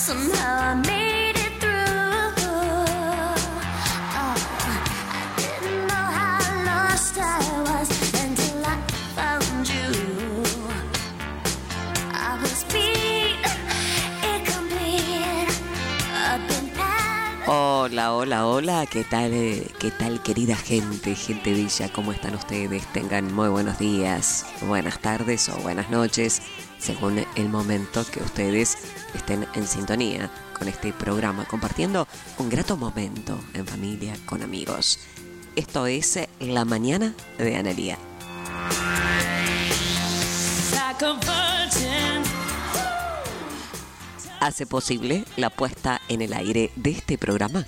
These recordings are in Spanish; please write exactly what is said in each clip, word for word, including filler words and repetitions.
Somehow I made it through. Oh, I didn't know how lost I was until I found you. I was beat, incomplete, up in heaven. Hola, hola, hola, ¿qué tal, eh, qué tal querida gente, gente bella? ¿Cómo están ustedes? Tengan muy buenos días, buenas tardes o buenas noches, según el momento que ustedes estén en sintonía con este programa, compartiendo un grato momento en familia, con amigos. Esto es La Mañana de Analía. Hace posible la puesta en el aire de este programa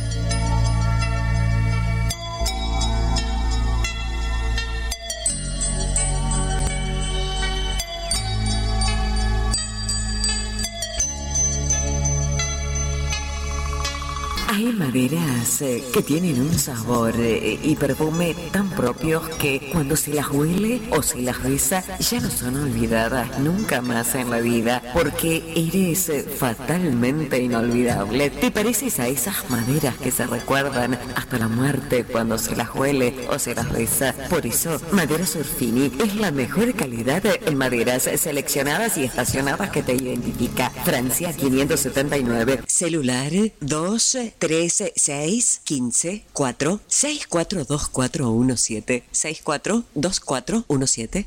hay maderas eh, que tienen un sabor eh, y perfume tan propios que cuando se las huele o se las besa ya no son olvidadas nunca más en la vida, porque eres eh, fatalmente inolvidable. ¿Te pareces a esas maderas que se recuerdan hasta la muerte cuando se las huele o se las besa? Por eso, Maderas Orfini es la mejor calidad en maderas seleccionadas y estacionadas que te identifica. Francia quinientos setenta y nueve. Celular dos tres seis uno cinco cuatro seis cuatro dos cuatro uno siete seis cuatro dos cuatro uno siete.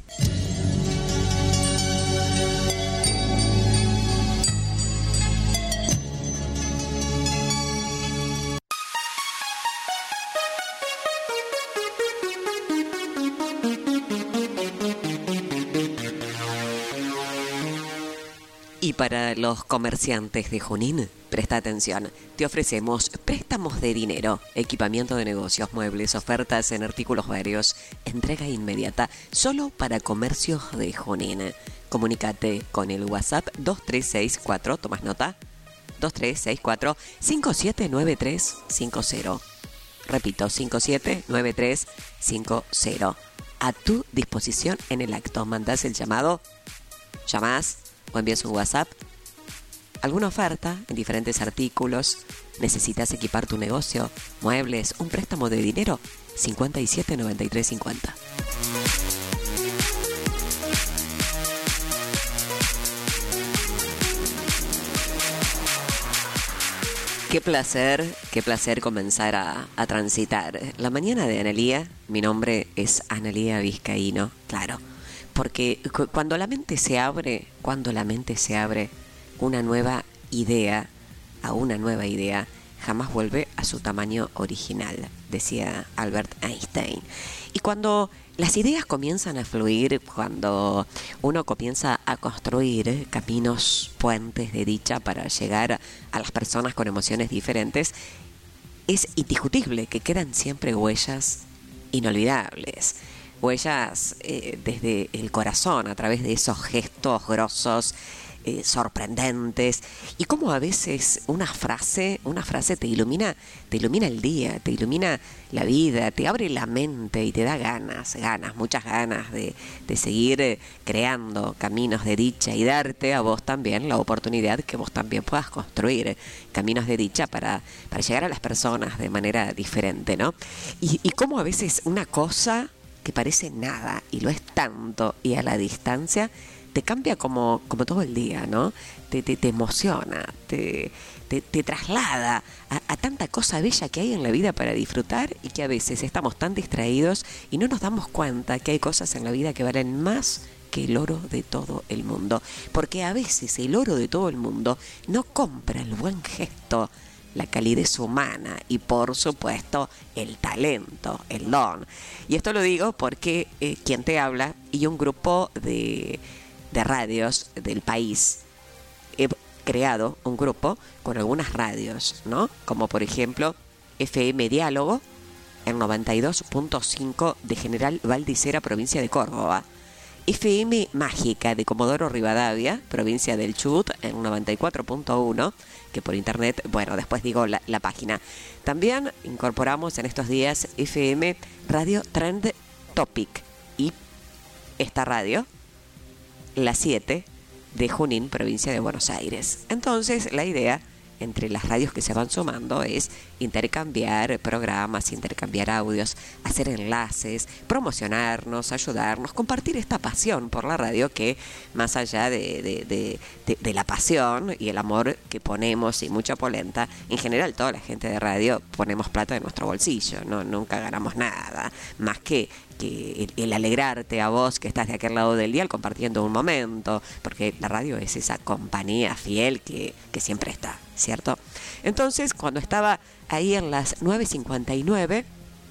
Y para los comerciantes de Junín, presta atención, te ofrecemos préstamos de dinero, equipamiento de negocios, muebles, ofertas en artículos varios, entrega inmediata, solo para comercios de Junín. Comunícate con el WhatsApp dos tres seis cuatro, ¿tomas nota? dos tres seis cuatro cinco siete nueve tres cinco cero. Repito, cinco siete nueve tres cinco cero. A tu disposición en el acto, mandás el llamado, llamás o envías un WhatsApp, alguna oferta en diferentes artículos, necesitas equipar tu negocio, muebles, un préstamo de dinero, cincuenta y siete noventa y tres cincuenta. Qué placer, qué placer comenzar a, a transitar la mañana de Analía. Mi nombre es Analía Vizcaíno, claro. Porque cu- cuando la mente se abre, cuando la mente se abre, una nueva idea, a una nueva idea, jamás vuelve a su tamaño original, decía Albert Einstein. Y cuando las ideas comienzan a fluir, cuando uno comienza a construir caminos, puentes de dicha para llegar a las personas con emociones diferentes, es indiscutible que quedan siempre huellas inolvidables. Huellas eh, desde el corazón, a través de esos gestos grosos, eh, sorprendentes, y como a veces una frase, una frase te ilumina, te ilumina el día, te ilumina la vida, te abre la mente y te da ganas, ganas, muchas ganas de, de seguir eh, creando caminos de dicha y darte a vos también la oportunidad que vos también puedas construir eh, caminos de dicha para, para llegar a las personas de manera diferente, ¿no? Y, y como a veces una cosa que parece nada y lo es tanto y a la distancia te cambia como, como todo el día, ¿no? Te, te, te emociona, te, te, te traslada a, a tanta cosa bella que hay en la vida para disfrutar, y que a veces estamos tan distraídos y no nos damos cuenta que hay cosas en la vida que valen más que el oro de todo el mundo, porque a veces el oro de todo el mundo no compra el buen gesto, la calidez humana y, por supuesto, el talento, el don. Y esto lo digo porque eh, quien te habla y un grupo de, de radios del país, he creado un grupo con algunas radios, ¿no? Como por ejemplo F M Diálogo en noventa y dos punto cinco de General Valdicera, provincia de Córdoba. F M Mágica de Comodoro Rivadavia, provincia del Chubut, en noventa y cuatro punto uno, que por internet, bueno, después digo la, la página. También incorporamos en estos días F M Radio Trend Topic, y esta radio, la siete, de Junín, provincia de Buenos Aires. Entonces, la idea entre las radios que se van sumando es intercambiar programas, intercambiar audios, hacer enlaces, promocionarnos, ayudarnos, compartir esta pasión por la radio que, más allá de, de, de, de, de la pasión y el amor que ponemos y mucha polenta, en general toda la gente de radio ponemos plata de nuestro bolsillo, no nunca ganamos nada, más que que el, el alegrarte a vos que estás de aquel lado del dial compartiendo un momento, porque la radio es esa compañía fiel que, que siempre está, ¿cierto? Entonces, cuando estaba ahí en las nueve cincuenta y nueve,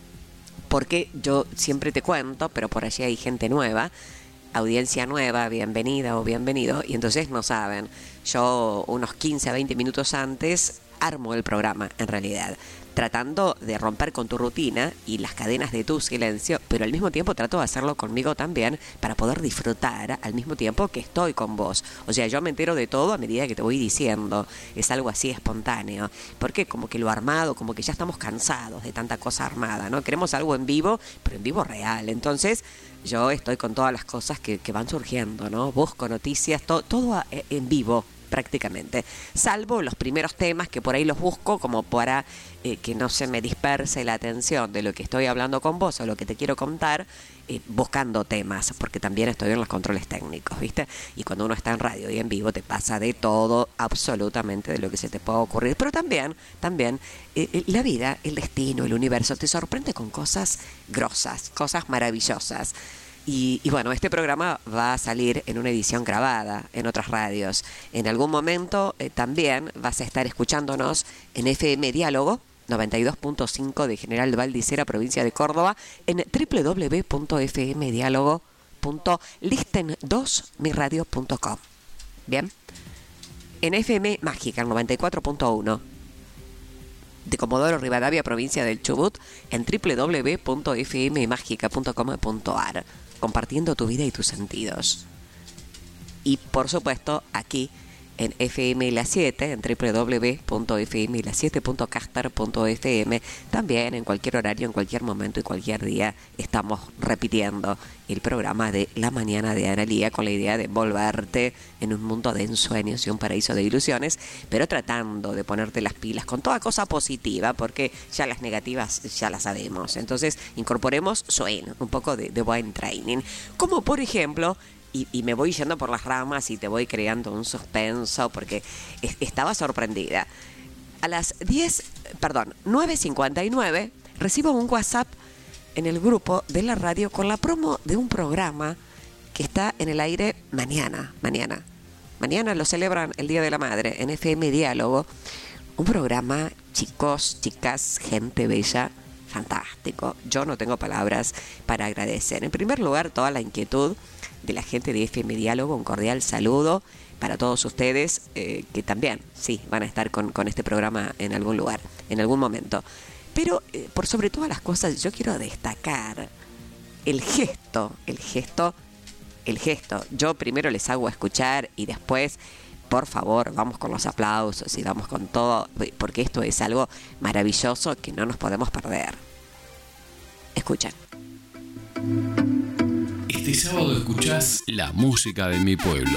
porque yo siempre te cuento, pero por allí hay gente nueva, audiencia nueva, bienvenida o bienvenido, y entonces no saben, yo unos quince a veinte minutos antes armo el programa, en realidad, tratando de romper con tu rutina y las cadenas de tu silencio, pero al mismo tiempo trato de hacerlo conmigo también para poder disfrutar al mismo tiempo que estoy con vos. O sea, yo me entero de todo a medida que te voy diciendo, es algo así espontáneo, porque como que lo armado, como que ya estamos cansados de tanta cosa armada, ¿no? Queremos algo en vivo, pero en vivo real. Entonces, yo estoy con todas las cosas que, que van surgiendo, ¿no? Busco noticias, to, todo a, en vivo, prácticamente, salvo los primeros temas que por ahí los busco como para eh, que no se me disperse la atención de lo que estoy hablando con vos o lo que te quiero contar, eh, buscando temas, porque también estoy en los controles técnicos, ¿viste? Y cuando uno está en radio y en vivo te pasa de todo, absolutamente de lo que se te pueda ocurrir, pero también, también eh, la vida, el destino, el universo te sorprende con cosas grosas, cosas maravillosas. Y, y bueno, este programa va a salir en una edición grabada en otras radios. En algún momento eh, también vas a estar escuchándonos en F M Diálogo noventa y dos punto cinco de General Valdicera, provincia de Córdoba, en doble u doble u doble u punto f m diálogo punto listen dos mi radio punto com. Bien, en F M Mágica noventa y cuatro punto uno de Comodoro Rivadavia, provincia del Chubut, en doble u doble u doble u punto f m mágica punto com punto a r, compartiendo tu vida y tus sentidos. Y por supuesto aquí en F M La siete, en doble u doble u doble u punto f m la siete punto caster punto f m, también en cualquier horario, en cualquier momento y cualquier día estamos repitiendo el programa de La Mañana de Analía, con la idea de envolverte en un mundo de ensueños y un paraíso de ilusiones, pero tratando de ponerte las pilas con toda cosa positiva, porque ya las negativas ya las sabemos. Entonces incorporemos swing, un poco de, de buen training, como por ejemplo, Y, y me voy yendo por las ramas y te voy creando un suspenso porque es, estaba sorprendida. A las diez, perdón, nueve cincuenta y nueve, recibo un WhatsApp en el grupo de la radio con la promo de un programa que está en el aire mañana, mañana. Mañana lo celebran el Día de la Madre en F M Diálogo. Un programa, chicos, chicas, gente bella, fantástico. Yo no tengo palabras para agradecer. En primer lugar, toda la inquietud de la gente de F M Diálogo, un cordial saludo para todos ustedes eh, que también, sí, van a estar con, con este programa en algún lugar, en algún momento. Pero eh, por sobre todas las cosas yo quiero destacar el gesto, el gesto, el gesto. Yo primero les hago escuchar y después, por favor, vamos con los aplausos y vamos con todo, porque esto es algo maravilloso que no nos podemos perder. Escuchen. Este sábado escuchás la música de mi pueblo,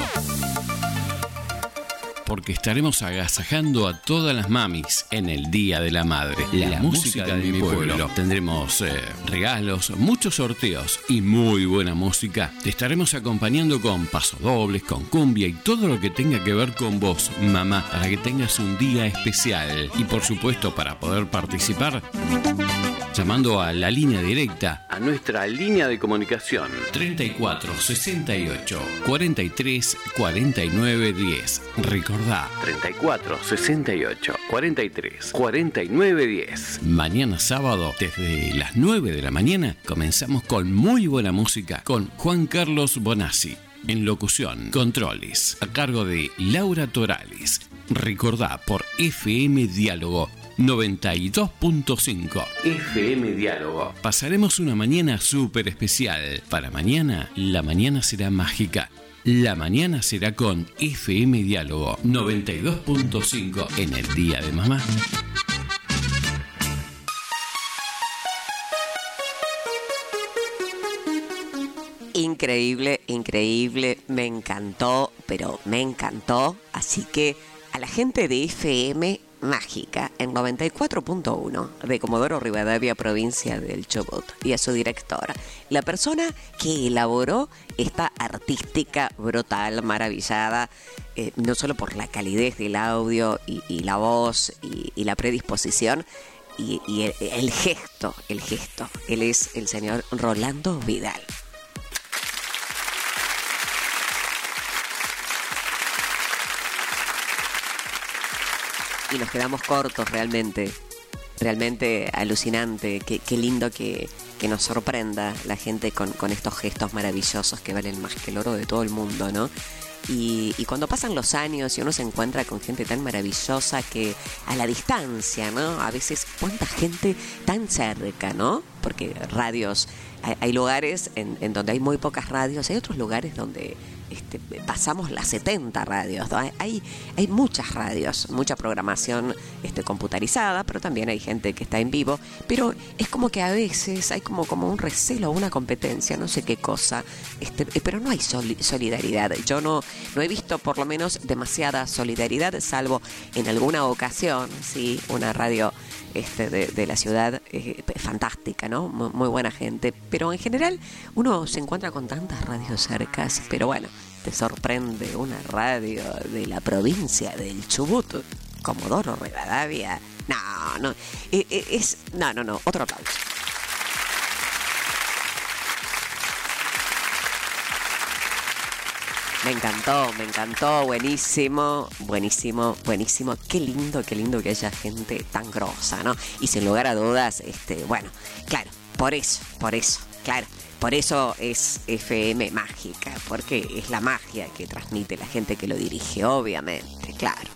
porque estaremos agasajando a todas las mamis en el Día de la Madre. La, la música, música de, de mi pueblo. pueblo. Tendremos eh, regalos, muchos sorteos y muy buena música. Te estaremos acompañando con pasodobles, con cumbia y todo lo que tenga que ver con vos, mamá, para que tengas un día especial. Y por supuesto, para poder participar, llamando a la línea directa, a nuestra línea de comunicación treinta y cuatro, sesenta y ocho, cuarenta y tres, cuarenta y nueve, diez. Recordá, treinta y cuatro, sesenta y ocho, cuarenta y tres, cuarenta y nueve, diez. Mañana sábado, desde las nueve de la mañana, comenzamos con muy buena música con Juan Carlos Bonazzi. En locución, controles, a cargo de Laura Torales. Recordá por F M Diálogo noventa y dos punto cinco. F M Diálogo. Pasaremos una mañana súper especial. Para mañana, la mañana será mágica. La mañana será con F M Diálogo noventa y dos punto cinco en el Día de Mamá. Increíble. Increíble, increíble, me encantó, pero me encantó. Así que a la gente de F M Mágica en noventa y cuatro punto uno de Comodoro Rivadavia, provincia del Chubut, y a su directora, la persona que elaboró esta artística brutal, maravillada, eh, no solo por la calidez del audio y, y la voz y, y la predisposición, y, y el, el gesto, el gesto. Él es el señor Rolando Vidal. Y nos quedamos cortos realmente, realmente alucinante, qué, qué lindo que, que nos sorprenda la gente con, con estos gestos maravillosos que valen más que el oro de todo el mundo, ¿no? Y, y cuando pasan los años y uno se encuentra con gente tan maravillosa que a la distancia, ¿no? A veces cuánta gente tan cerca, ¿no? Porque radios, hay, hay lugares en, en donde hay muy pocas radios, hay otros lugares donde Este, pasamos las setenta radios, ¿no? Hay, hay muchas radios, mucha programación este, computarizada, pero también hay gente que está en vivo, pero es como que a veces hay como, como un recelo, una competencia, no sé qué cosa, este, pero no hay soli- solidaridad. Yo no, no he visto por lo menos demasiada solidaridad, salvo en alguna ocasión, sí, una radio este, de, de la ciudad eh, fantástica, ¿no? Muy, muy buena gente, pero en general uno se encuentra con tantas radios cercas, pero bueno, te sorprende una radio de la provincia del Chubut, Comodoro Rivadavia. No, no, es, no, no, no, otro aplauso. Me encantó, me encantó, buenísimo, buenísimo, buenísimo. Qué lindo, qué lindo que haya gente tan grosa, ¿no? Y sin lugar a dudas, este, bueno, claro, por eso, por eso, claro. Por eso es F M Mágica, porque es la magia que transmite la gente que lo dirige, obviamente, claro.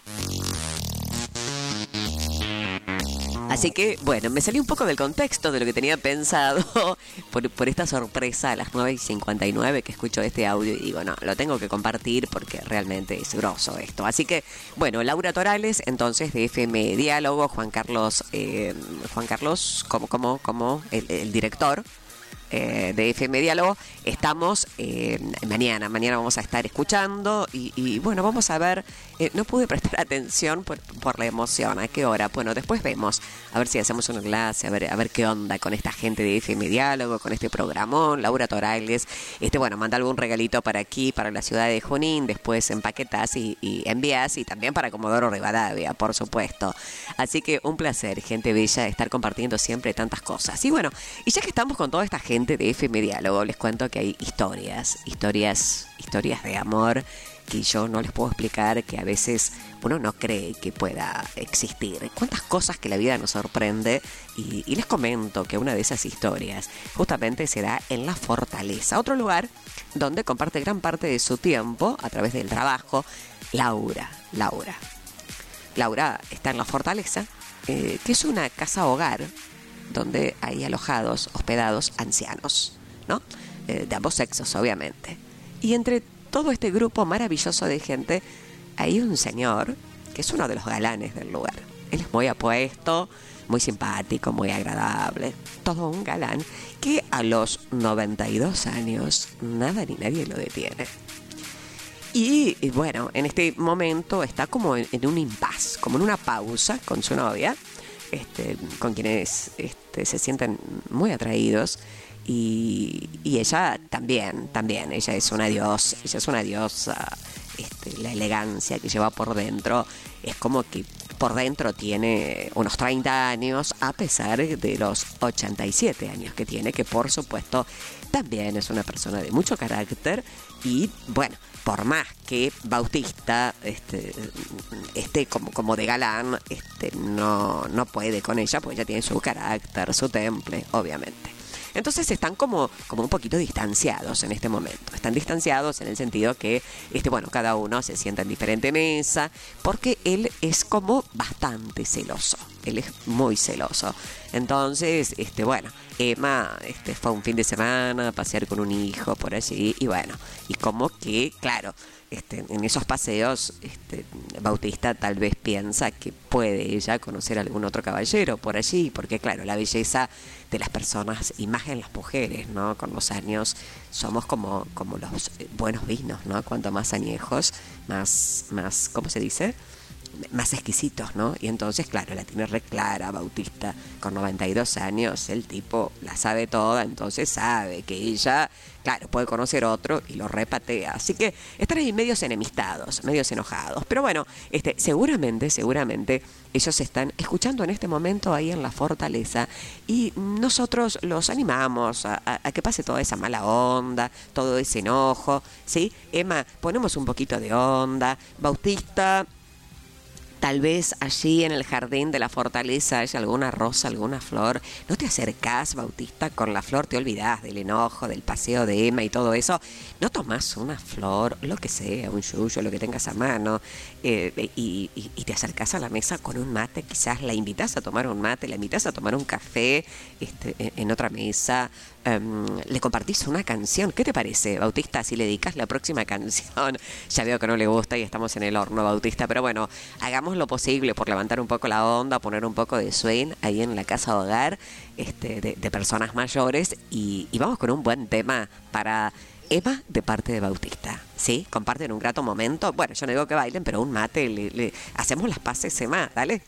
Así que, bueno, me salí un poco del contexto de lo que tenía pensado por, por esta sorpresa a las nueve y cincuenta y nueve que escucho este audio y digo, no, lo tengo que compartir porque realmente es grosso esto. Así que, bueno, Laura Torales, entonces de F M Diálogo, Juan Carlos, eh, Juan Carlos, como, como, como el, el director Eh, de F M Diálogo, estamos eh, mañana, mañana vamos a estar escuchando y, y bueno, vamos a ver, eh, no pude prestar atención por, por la emoción, ¿a qué hora? Bueno, después vemos, a ver si hacemos un enlace, a ver, a ver qué onda con esta gente de F M Diálogo, con este programón, Laura Torales, este, bueno, manda algún regalito para aquí, para la ciudad de Junín, después empaquetás y, y envías, y también para Comodoro Rivadavia, por supuesto. Así que un placer, gente bella, estar compartiendo siempre tantas cosas. Y bueno, y ya que estamos con toda esta gente de F M Diálogo, les cuento que hay historias, historias, historias de amor que yo no les puedo explicar, que a veces uno no cree que pueda existir. Cuántas cosas que la vida nos sorprende, y, y les comento que una de esas historias justamente se da en La Fortaleza, otro lugar donde comparte gran parte de su tiempo a través del trabajo Laura, Laura. Laura está en La Fortaleza, eh, que es una casa hogar donde hay alojados, hospedados ancianos, ¿no? Eh, de ambos sexos, obviamente. Y entre todo este grupo maravilloso de gente, hay un señor que es uno de los galanes del lugar. Él es muy apuesto, muy simpático, muy agradable, todo un galán que a los noventa y dos años nada ni nadie lo detiene. Y, y bueno, en este momento está como en, en un impasse, como en una pausa con su novia, Este, con quienes este, se sienten muy atraídos, y, y ella también, también, ella es una diosa, ella es una diosa, este, la elegancia que lleva por dentro, es como que por dentro tiene unos treinta años, a pesar de los ochenta y siete años que tiene, que por supuesto también es una persona de mucho carácter, y bueno, por más que Bautista este, esté como, como de galán, este, no, no puede con ella, porque ella tiene su carácter, su temple, obviamente. Entonces están como, como un poquito distanciados en este momento. Están distanciados en el sentido que, este, bueno, cada uno se sienta en diferente mesa, porque él es como bastante celoso. Él es muy celoso. Entonces, este, bueno, Emma este, fue un fin de semana a pasear con un hijo por allí y bueno, y como que, claro, este, en esos paseos, este, Bautista tal vez piensa que puede ella conocer a algún otro caballero por allí, porque claro, la belleza de las personas y más en las mujeres, ¿no? Con los años somos como, como los buenos vinos, ¿no? Cuanto más añejos, más, más, ¿cómo se dice? Más exquisitos, ¿no? Y entonces, claro, la tiene re clara Bautista, con noventa y dos años, el tipo la sabe toda, entonces sabe que ella, claro, puede conocer otro y lo repatea. Así que están ahí medios enemistados, medios enojados. Pero bueno, este, seguramente, seguramente ellos están escuchando en este momento ahí en la fortaleza y nosotros los animamos a, a, a que pase toda esa mala onda, todo ese enojo, ¿sí? Emma, ponemos un poquito de onda. Bautista, tal vez allí en el jardín de la fortaleza haya alguna rosa, alguna flor. No te acercás, Bautista, con la flor, te olvidás del enojo, del paseo de Emma y todo eso. No tomás una flor, lo que sea, un yuyo, lo que tengas a mano, eh, y, y, y te acercás a la mesa con un mate, quizás la invitás a tomar un mate, la invitás a tomar un café este, en, en otra mesa. Um, le compartís una canción. ¿Qué te parece, Bautista, si le dedicas la próxima canción? Ya veo que no le gusta y estamos en el horno, Bautista, pero bueno, hagamos lo posible por levantar un poco la onda, poner un poco de swing ahí en la casa hogar este, de, de personas mayores y, y vamos con un buen tema para Emma de parte de Bautista, ¿sí? Comparten un grato momento. Bueno, yo no digo que bailen, pero un mate, le, le hacemos las paces, Emma, dale.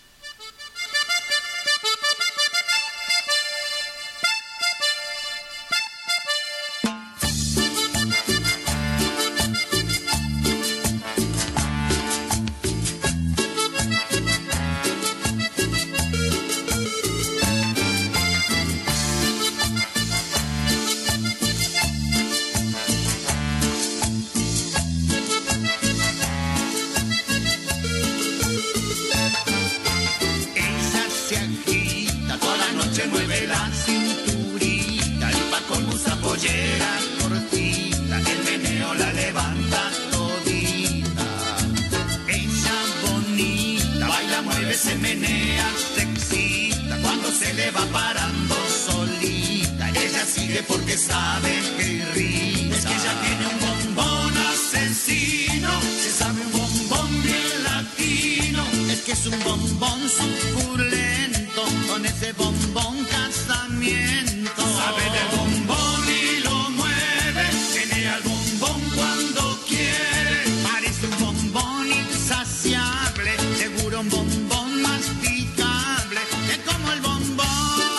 Cortita, el meneo la levanta todita. Ella bonita, baila, mueve, se menea, se excita. Cuando se le va parando solita, ella sigue porque sabe que irrita. Es que ella tiene un bombón asesino, se sabe un bombón bien latino. Es que es un bombón suculento, con ese bombón casamiento. Sabe del bombón y lo mueve, tiene al bombón cuando quiere. Parece un bombón insaciable, seguro un bombón masticable, es como el bombón.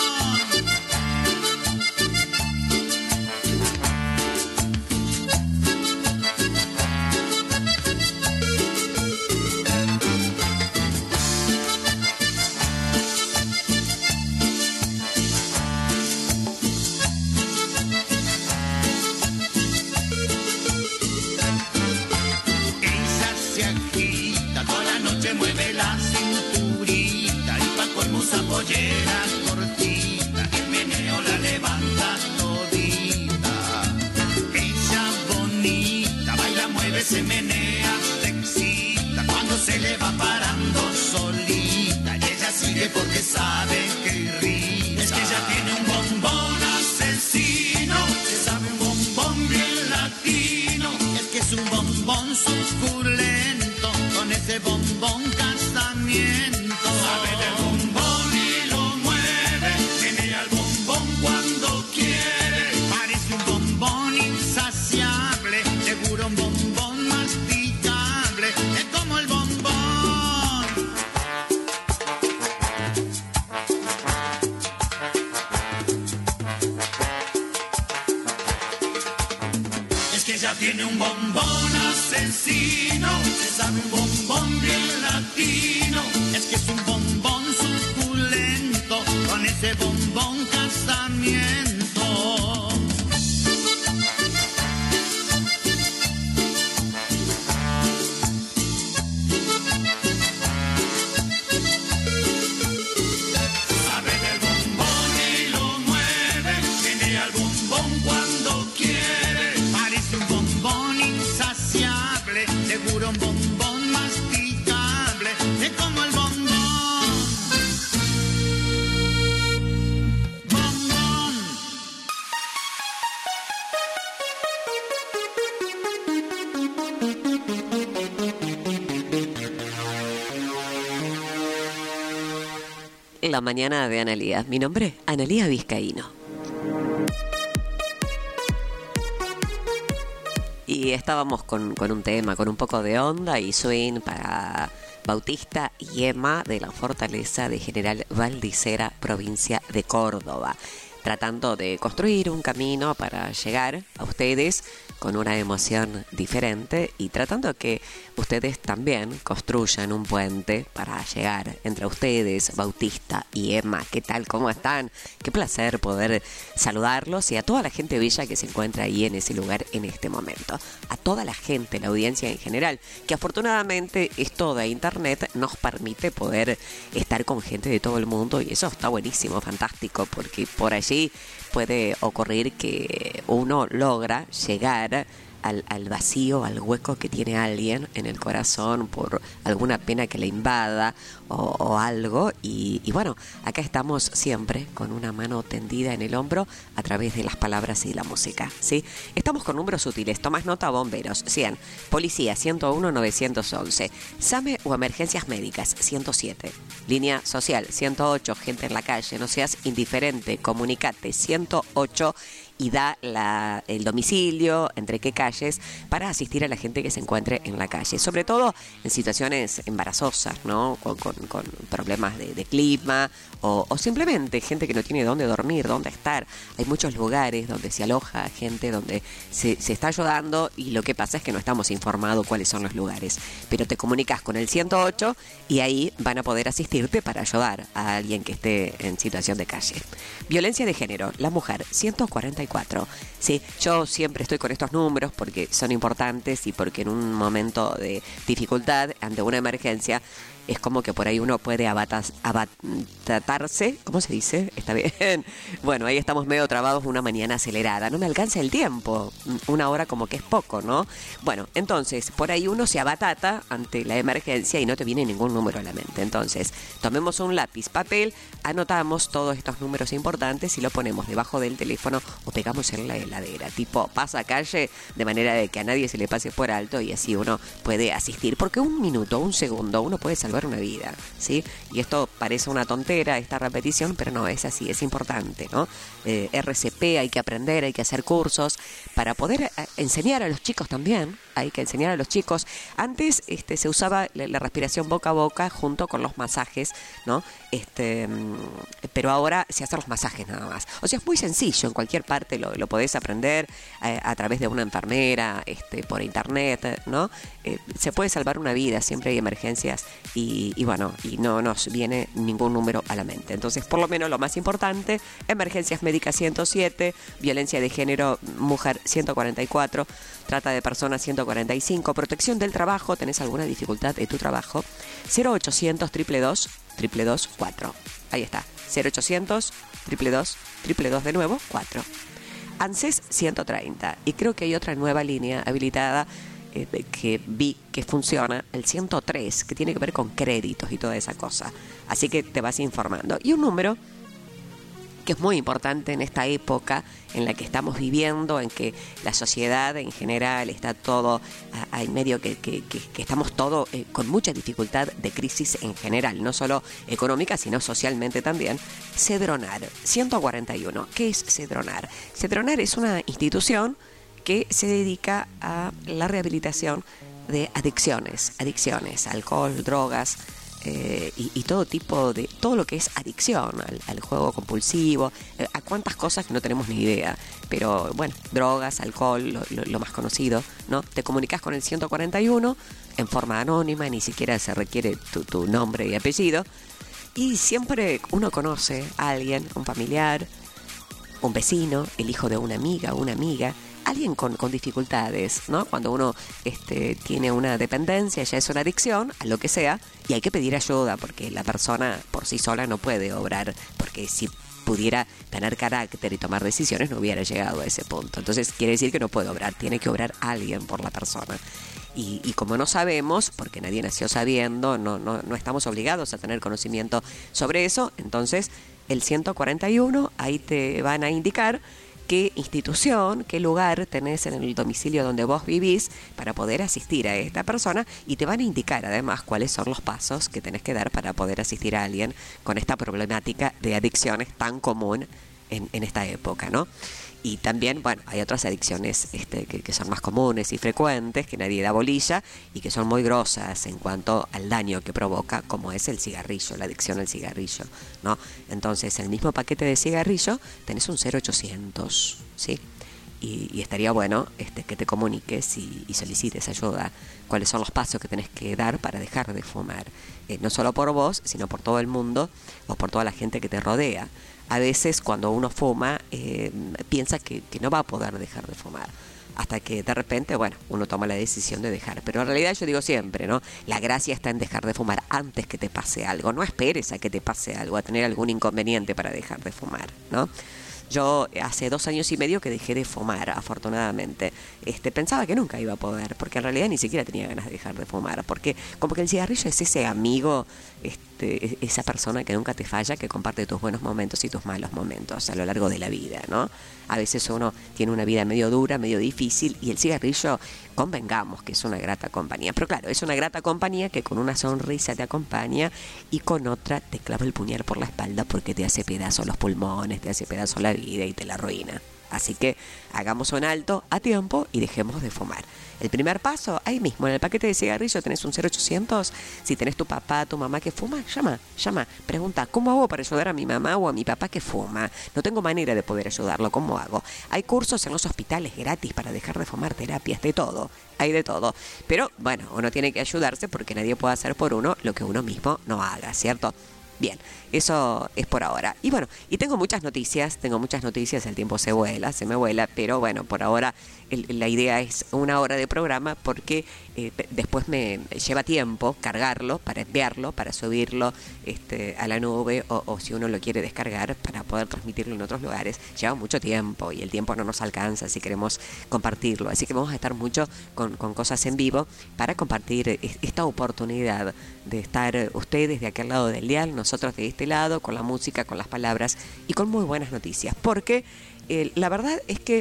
Mueve la cinturita y pa' colmo usa pollera cortita, el meneo la levanta todita. Ella bonita, baila, mueve, se menea, se excita. Cuando se le va parando solita, ella sigue porque sabe que irrita. Es que ella tiene un bombón asesino, se sabe un bombón bien latino. Es que es un bombón suculento, con ese bombón casamiento. Sabe del bombón y lo mueve, menea el bombón cuando quiere. Parece un bombón insaciable, seguro un bombón masticable, es como el bombón. Es que ella tiene un bombón asesino, se sabe un bombón bien latino. Es que es un bombón suculento, con ese bombón casamiento. Sabe del bombón y lo mueve, tiene al bombón cuando quiere. Parece un bombón insaciable, seguro un bombón masticable, es como el bombón. la mañana de Analía. Mi nombre, Analía Vizcaíno. Y estábamos con, con un tema, con un poco de onda y swing para Bautista y Emma de la Fortaleza de General Valdicera, provincia de Córdoba, tratando de construir un camino para llegar a ustedes con una emoción diferente y tratando que ustedes también construyan un puente para llegar entre ustedes, Bautista y Emma. ¿Qué tal? ¿Cómo están? Qué placer poder saludarlos y a toda la gente bella que se encuentra ahí en ese lugar en este momento. A toda la gente, la audiencia en general, que afortunadamente esto de internet nos permite poder estar con gente de todo el mundo y eso está buenísimo, fantástico, porque por allí puede ocurrir que uno logra llegar al, al vacío, al hueco que tiene alguien en el corazón por alguna pena que le invada o, o algo. Y, y bueno, acá estamos siempre con una mano tendida en el hombro a través de las palabras y la música, ¿sí? Estamos con números útiles. Tomás nota: bomberos, cien. Policía, ciento uno novecientos once. SAME o emergencias médicas, ciento siete. Línea social, ciento ocho. Gente en la calle, no seas indiferente, comunicate, ciento ocho. Y da la, el domicilio, entre qué calles, para asistir a la gente que se encuentre en la calle. Sobre todo en situaciones embarazosas, ¿no? Con, con, con problemas de, de clima o, o simplemente gente que no tiene dónde dormir, dónde estar. Hay muchos lugares donde se aloja gente, donde se, se está ayudando y lo que pasa es que no estamos informados cuáles son los lugares. Pero te comunicas con el ciento ocho y ahí van a poder asistirte para ayudar a alguien que esté en situación de calle. Violencia de género, la mujer, ciento cuarenta y cuatro. Sí, yo siempre estoy con estos números porque son importantes y porque en un momento de dificultad, ante una emergencia, es como que por ahí uno puede abatas, abatarse, ¿cómo se dice? Está bien. Bueno, ahí estamos medio trabados, una mañana acelerada. No me alcanza el tiempo. Una hora como que es poco, ¿no? Bueno, entonces, por ahí uno se abatata ante la emergencia y no te viene ningún número a la mente. Entonces, tomemos un lápiz, papel, anotamos todos estos números importantes y lo ponemos debajo del teléfono o pegamos en la heladera. Tipo, pasa calle, de manera de que a nadie se le pase por alto y así uno puede asistir. Porque un minuto, un segundo, uno puede salvar una vida, ¿sí? Y esto parece una tontera, esta repetición, pero no, es así, es importante, ¿no? Eh, R C P, hay que aprender, hay que hacer cursos para poder eh, enseñar a los chicos también, hay que enseñar a los chicos. Antes este, se usaba la, la respiración boca a boca junto con los masajes, ¿no? Este, pero ahora se hacen los masajes nada más. O sea, es muy sencillo, en cualquier parte lo, lo podés aprender eh, a través de una enfermera, este, por internet, ¿no? Eh, se puede salvar una vida, siempre hay emergencias y, y bueno, y no nos viene ningún número a la mente. Entonces, por lo menos lo más importante, emergencias médicas ciento siete, violencia de género mujer ciento cuarenta y cuatro, trata de personas ciento cuarenta y cinco, protección del trabajo, tenés alguna dificultad de tu trabajo, cero ochocientos, triple dos, triple dos, cuatro. Ahí está, cero ochocientos, triple dos, triple dos de nuevo, cuatro. ANSES ciento treinta, y creo que hay otra nueva línea habilitada eh, que vi que funciona, el ciento tres, que tiene que ver con créditos y toda esa cosa. Así que te vas informando. Y un número que es muy importante en esta época en la que estamos viviendo, en que la sociedad en general está todo, hay medio que, que, que, que estamos todos eh, con mucha dificultad de crisis en general, no solo económica, sino socialmente también. Cedronar, ciento cuarenta y uno. ¿Qué es Cedronar? Cedronar es una institución que se dedica a la rehabilitación de adicciones, adicciones, alcohol, drogas, Eh, y, y todo tipo de, todo lo que es adicción al, al juego compulsivo, eh, a cuántas cosas que no tenemos ni idea, pero bueno, drogas, alcohol, lo, lo, lo más conocido, ¿no? Te comunicas con el ciento cuarenta y uno en forma anónima, ni siquiera se requiere tu, tu nombre y apellido, y siempre uno conoce a alguien, un familiar, un vecino, el hijo de una amiga, una amiga, alguien con, con dificultades, ¿no? Cuando uno este, tiene una dependencia, ya es una adicción, a lo que sea, y hay que pedir ayuda, porque la persona por sí sola no puede obrar, porque si pudiera tener carácter y tomar decisiones, no hubiera llegado a ese punto. Entonces, quiere decir que no puede obrar, tiene que obrar alguien por la persona. Y, y como no sabemos, porque nadie nació sabiendo, no, no, no estamos obligados a tener conocimiento sobre eso, entonces el ciento cuarenta y uno, ahí te van a indicar qué institución, qué lugar tenés en el domicilio donde vos vivís para poder asistir a esta persona, y te van a indicar además cuáles son los pasos que tenés que dar para poder asistir a alguien con esta problemática de adicciones tan común en, en esta época, ¿no? Y también, bueno, hay otras adicciones este, que, que son más comunes y frecuentes, que nadie da bolilla y que son muy grosas en cuanto al daño que provoca, como es el cigarrillo, la adicción al cigarrillo, ¿no? Entonces, en el mismo paquete de cigarrillo tenés un cero ochocientos, ¿sí? Y, y estaría bueno este, que te comuniques y, y solicites ayuda. Cuáles son los pasos que tenés que dar para dejar de fumar. Eh, no solo por vos, sino por todo el mundo o por toda la gente que te rodea. A veces cuando uno fuma, eh, piensa que, que no va a poder dejar de fumar. Hasta que de repente, bueno, uno toma la decisión de dejar. Pero en realidad yo digo siempre, ¿no? La gracia está en dejar de fumar antes que te pase algo. No esperes a que te pase algo, a tener algún inconveniente para dejar de fumar, ¿no? Yo hace dos años y medio que dejé de fumar, afortunadamente. Este, pensaba que nunca iba a poder, porque en realidad ni siquiera tenía ganas de dejar de fumar, porque como que el cigarrillo es ese amigo, este, esa persona que nunca te falla, que comparte tus buenos momentos y tus malos momentos a lo largo de la vida, ¿no? A veces uno tiene una vida medio dura, medio difícil, y el cigarrillo, convengamos que es una grata compañía. Pero claro, es una grata compañía que con una sonrisa te acompaña y con otra te clava el puñal por la espalda porque te hace pedazo los pulmones, te hace pedazo la vida y te la arruina. Así que hagamos un alto a tiempo y dejemos de fumar. El primer paso, ahí mismo, en el paquete de cigarrillo tenés un cero ochocientos. Si tenés tu papá, tu mamá que fuma, llama, llama. Pregunta, ¿cómo hago para ayudar a mi mamá o a mi papá que fuma? No tengo manera de poder ayudarlo, ¿cómo hago? Hay cursos en los hospitales gratis para dejar de fumar, terapias, de todo. Hay de todo. Pero, bueno, uno tiene que ayudarse porque nadie puede hacer por uno lo que uno mismo no haga, ¿cierto? Bien, eso es por ahora. Y bueno, y tengo muchas noticias, tengo muchas noticias, el tiempo se vuela, se me vuela, pero bueno, por ahora el, la idea es una hora de programa porque eh, después me lleva tiempo cargarlo, para enviarlo, para subirlo este, a la nube o, o si uno lo quiere descargar para poder transmitirlo en otros lugares. Lleva mucho tiempo y el tiempo no nos alcanza si queremos compartirlo. Así que vamos a estar mucho con, con cosas en vivo para compartir esta oportunidad de estar ustedes de aquel lado del dial, nosotros de este lado, con la música, con las palabras y con muy buenas noticias. Porque eh, la verdad es que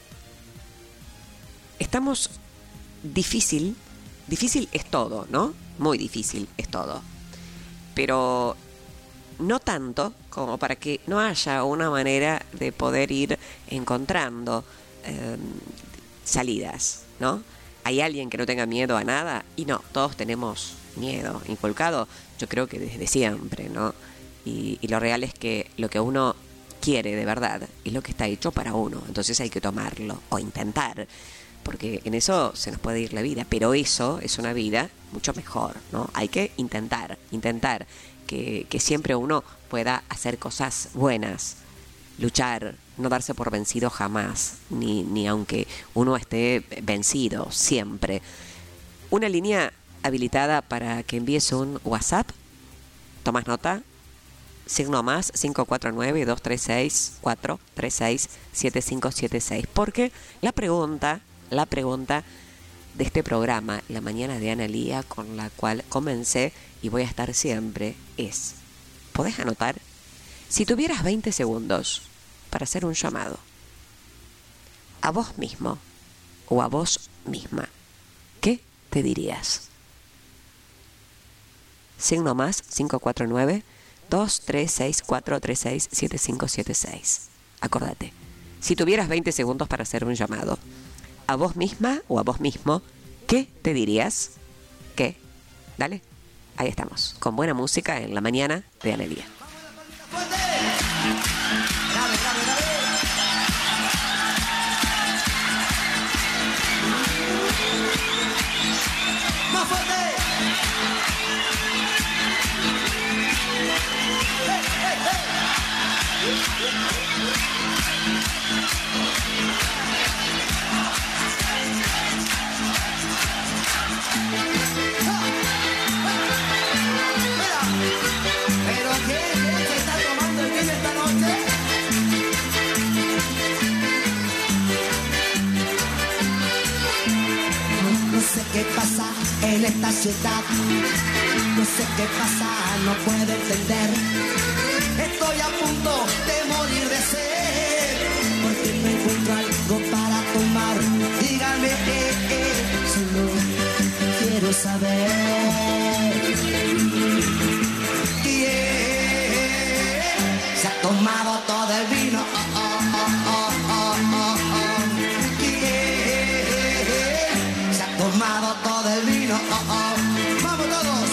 estamos difícil, difícil es todo, ¿no? Muy difícil es todo. Pero no tanto como para que no haya una manera de poder ir encontrando eh, salidas, ¿no? ¿Hay alguien que no tenga miedo a nada? Y no, todos tenemos miedo inculcado, yo creo que desde siempre, ¿no? Y, y lo real es que lo que uno quiere de verdad es lo que está hecho para uno, entonces hay que tomarlo o intentar, porque en eso se nos puede ir la vida, pero eso es una vida mucho mejor, ¿no? Hay que intentar, intentar que, que siempre uno pueda hacer cosas buenas, luchar, no darse por vencido jamás, ni, ni aunque uno esté vencido, siempre. Una línea habilitada para que envíes un WhatsApp, tomas nota, signo más cinco cuatro nueve, dos tres seis, cuatro tres seis, siete cinco siete seis, porque la pregunta, la pregunta de este programa, La Mañana de Analía, con la cual comencé y voy a estar siempre, es, ¿podés anotar? Si tuvieras veinte segundos para hacer un llamado a vos mismo o a vos misma, ¿qué te dirías? Signo más cinco cuatro nueve, dos tres seis, cuatro tres seis, siete cinco siete seis. Acordate, si tuvieras veinte segundos para hacer un llamado a vos misma o a vos mismo, ¿qué te dirías? ¿Qué? Dale, ahí estamos, con buena música en La Mañana de Analía. ¡Más fuerte! ¡Hey, hey, hey! ¿Pero qué? ¿Qué se está tomando el niño esta noche? No sé qué pasa en esta ciudad, no sé qué pasa, no puedo entender. Estoy a punto de morir de sed, porque no quiero saber quién se ha tomado todo el vino. Oh, oh, oh, oh, oh, oh, oh. ¿Quién se ha tomado todo el vino? Oh, oh. Vamos todos.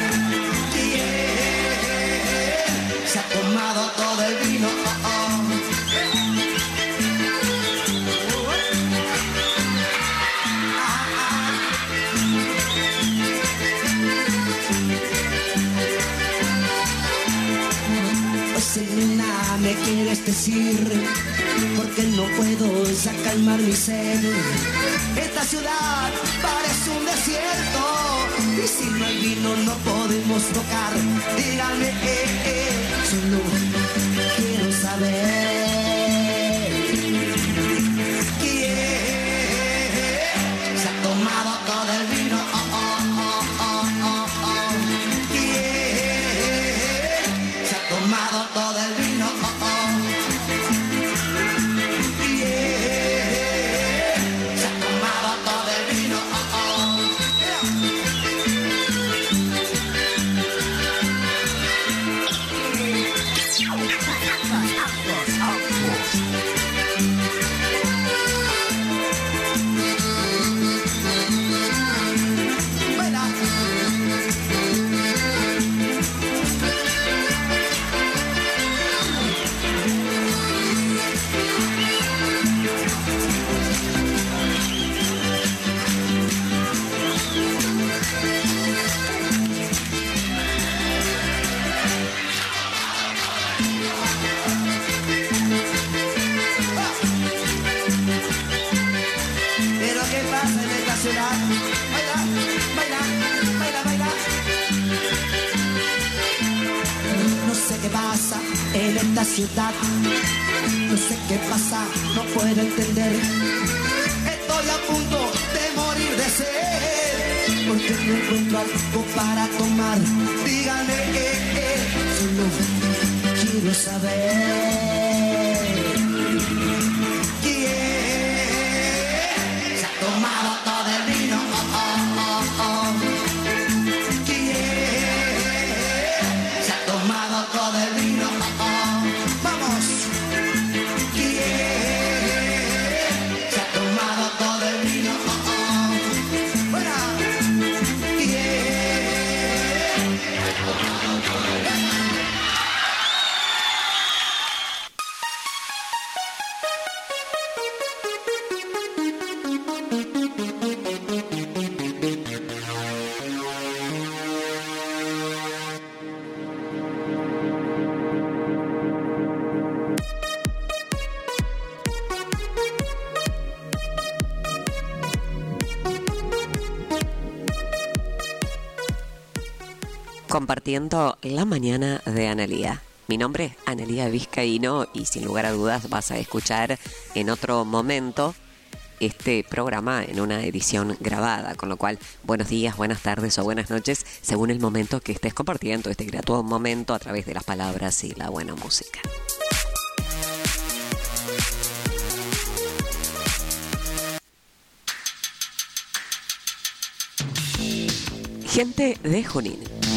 ¿Quién se ha tomado todo el vino? Oh, oh. Nena, me quieres decir, porque no puedo ya calmar mi sed. Esta ciudad parece un desierto, y si no hay vino no podemos tocar. Dígame, eh, eh, solo quiero saber quién se ha tomado todo el vino. Oh, oh, oh, oh, oh, oh. ¿Quién se ha tomado todo el vino? Oh, oh. ¿Quién se ha tomado todo el vino? Oh, oh. Baila. Pero ¿qué pasa en esta ciudad? Baila, baila, baila, baila. No sé qué pasa en esta ciudad. No sé qué pasa, no puedo entender. Estoy a punto de morir de sed, porque no encuentro algo para tomar. Díganme, eh, eh, solo quiero saber quién se ha tomado todo el vino. Oh, oh, oh, oh. ¿Quién se ha tomado todo el vino? Oh, oh. Vamos. ¿Quién se ha tomado todo el vino? Oh, oh. Buena. ¿Quién? Compartiendo la mañana de Analía. Mi nombre es Analía Vizcaíno y sin lugar a dudas vas a escuchar en otro momento este programa en una edición grabada, con lo cual buenos días, buenas tardes o buenas noches según el momento que estés compartiendo este gratuito momento a través de las palabras y la buena música. Gente de Junín.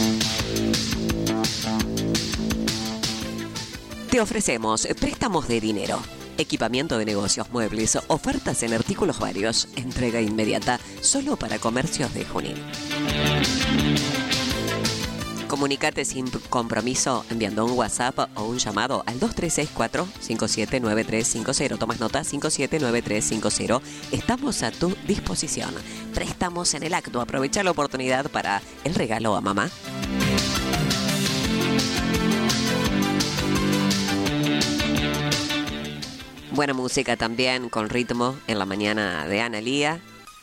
Te ofrecemos préstamos de dinero, equipamiento de negocios, muebles, ofertas en artículos varios, entrega inmediata solo para comercios de Junín. Comunicate sin compromiso enviando un WhatsApp o un llamado al dos tres seis cuatro, cinco siete nueve tres cinco cero. Tomas nota, cinco siete nueve tres cinco cero. Estamos a tu disposición. Préstamos en el acto. Aprovecha la oportunidad para el regalo a mamá. Buena música también con ritmo en la mañana de Analía.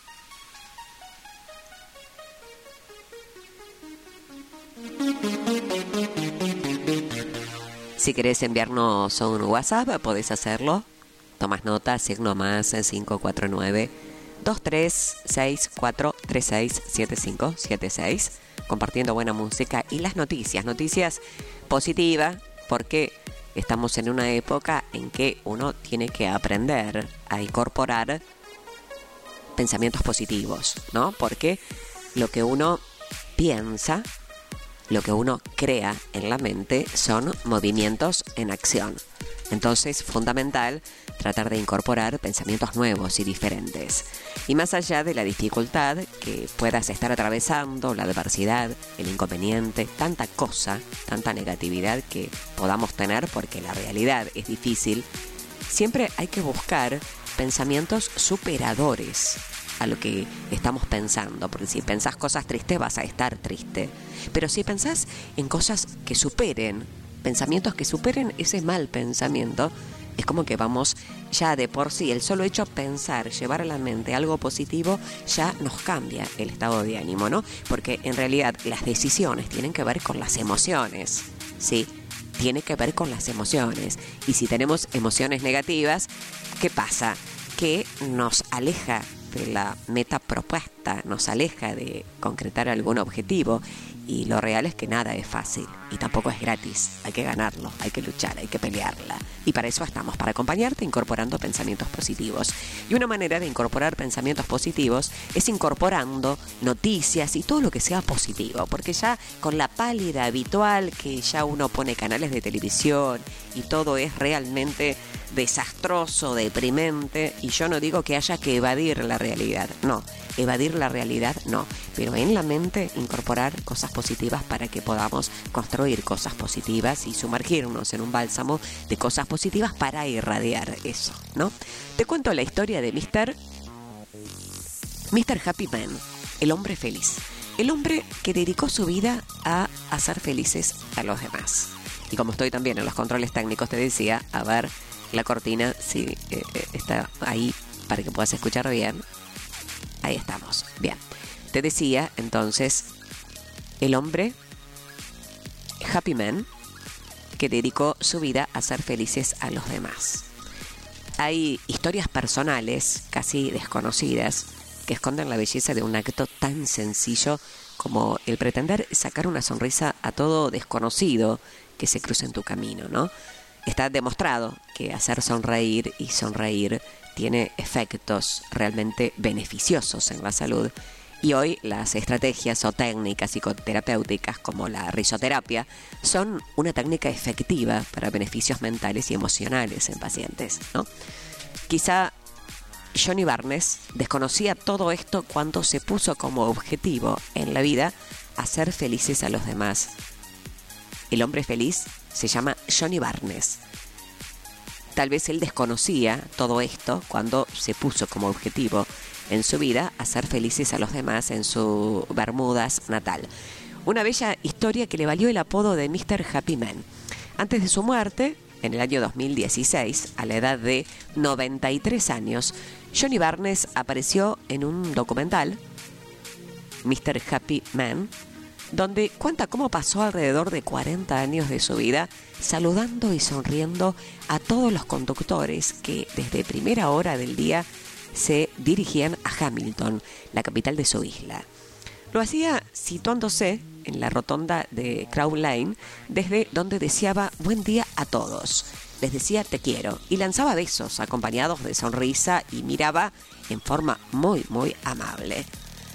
Si querés enviarnos un WhatsApp, podés hacerlo. Tomas nota, signo más cinco cuatro nueve, dos tres seis cuatro, tres seis siete cinco siete seis. Compartiendo buena música y las noticias. Noticias positivas, porque estamos en una época en que uno tiene que aprender a incorporar pensamientos positivos, ¿no? Porque lo que uno piensa, lo que uno crea en la mente son movimientos en acción. Entonces, fundamental tratar de incorporar pensamientos nuevos y diferentes. Y más allá de la dificultad que puedas estar atravesando, la adversidad, el inconveniente, tanta cosa, tanta negatividad que podamos tener, porque la realidad es difícil, siempre hay que buscar pensamientos superadores a lo que estamos pensando, porque si pensás cosas tristes vas a estar triste, pero si pensás en cosas que superen, pensamientos que superen ese mal pensamiento, es como que vamos ya de por sí, el solo hecho de pensar, llevar a la mente algo positivo, ya nos cambia el estado de ánimo, ¿no? Porque en realidad las decisiones tienen que ver con las emociones, ¿sí? Tiene que ver con las emociones. Y si tenemos emociones negativas, ¿qué pasa? Que nos aleja de la meta propuesta, nos aleja de concretar algún objetivo. Y lo real es que nada es fácil y tampoco es gratis. Hay que ganarlo, hay que luchar, hay que pelearla. Y para eso estamos, para acompañarte incorporando pensamientos positivos. Y una manera de incorporar pensamientos positivos es incorporando noticias y todo lo que sea positivo. Porque ya con la pálida habitual que ya uno pone canales de televisión y todo es realmente desastroso, deprimente, y yo no digo que haya que evadir la realidad, no, evadir la realidad no, pero en la mente incorporar cosas positivas para que podamos construir cosas positivas y sumergirnos en un bálsamo de cosas positivas para irradiar eso, ¿no? Te cuento la historia de Mister Mister Happy Man, el hombre feliz, el hombre que dedicó su vida a hacer felices a los demás. Y como estoy también en los controles técnicos, te decía, a ver la cortina, si eh, está ahí para que puedas escuchar bien. Ahí estamos. Bien. Te decía, entonces, el hombre Happy Man que dedicó su vida a hacer felices a los demás. Hay historias personales, casi desconocidas, que esconden la belleza de un acto tan sencillo como el pretender sacar una sonrisa a todo desconocido que se cruza en tu camino, ¿no? Está demostrado que hacer sonreír y sonreír tiene efectos realmente beneficiosos en la salud. Y hoy las estrategias o técnicas psicoterapéuticas como la risoterapia son una técnica efectiva para beneficios mentales y emocionales en pacientes, ¿no? Quizá Johnny Barnes desconocía todo esto cuando se puso como objetivo en la vida hacer felices a los demás. El hombre feliz se llama Johnny Barnes. Tal vez él desconocía todo esto cuando se puso como objetivo en su vida hacer felices a los demás en su Bermudas natal. Una bella historia que le valió el apodo de Mister Happy Man. Antes de su muerte, en el año dos mil dieciséis, a la edad de noventa y tres años, Johnny Barnes apareció en un documental, Mister Happy Man, donde cuenta cómo pasó alrededor de cuarenta años de su vida saludando y sonriendo a todos los conductores que desde primera hora del día se dirigían a Hamilton, la capital de su isla. Lo hacía situándose en la rotonda de Crown Lane, desde donde deseaba buen día a todos. Les decía te quiero y lanzaba besos acompañados de sonrisa y miraba en forma muy, muy amable.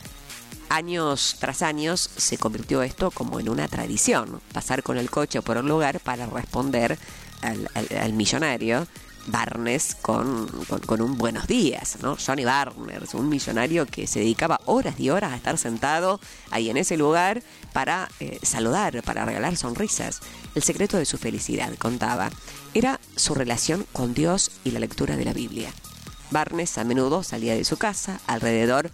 Años tras años se convirtió esto como en una tradición, pasar con el coche por un lugar para responder al, al, al millonario Barnes con, con, con un buenos días, ¿no? Johnny Barnes, un millonario que se dedicaba horas y horas a estar sentado ahí en ese lugar para eh, saludar, para regalar sonrisas. El secreto de su felicidad, contaba, era su relación con Dios y la lectura de la Biblia. Barnes a menudo salía de su casa alrededor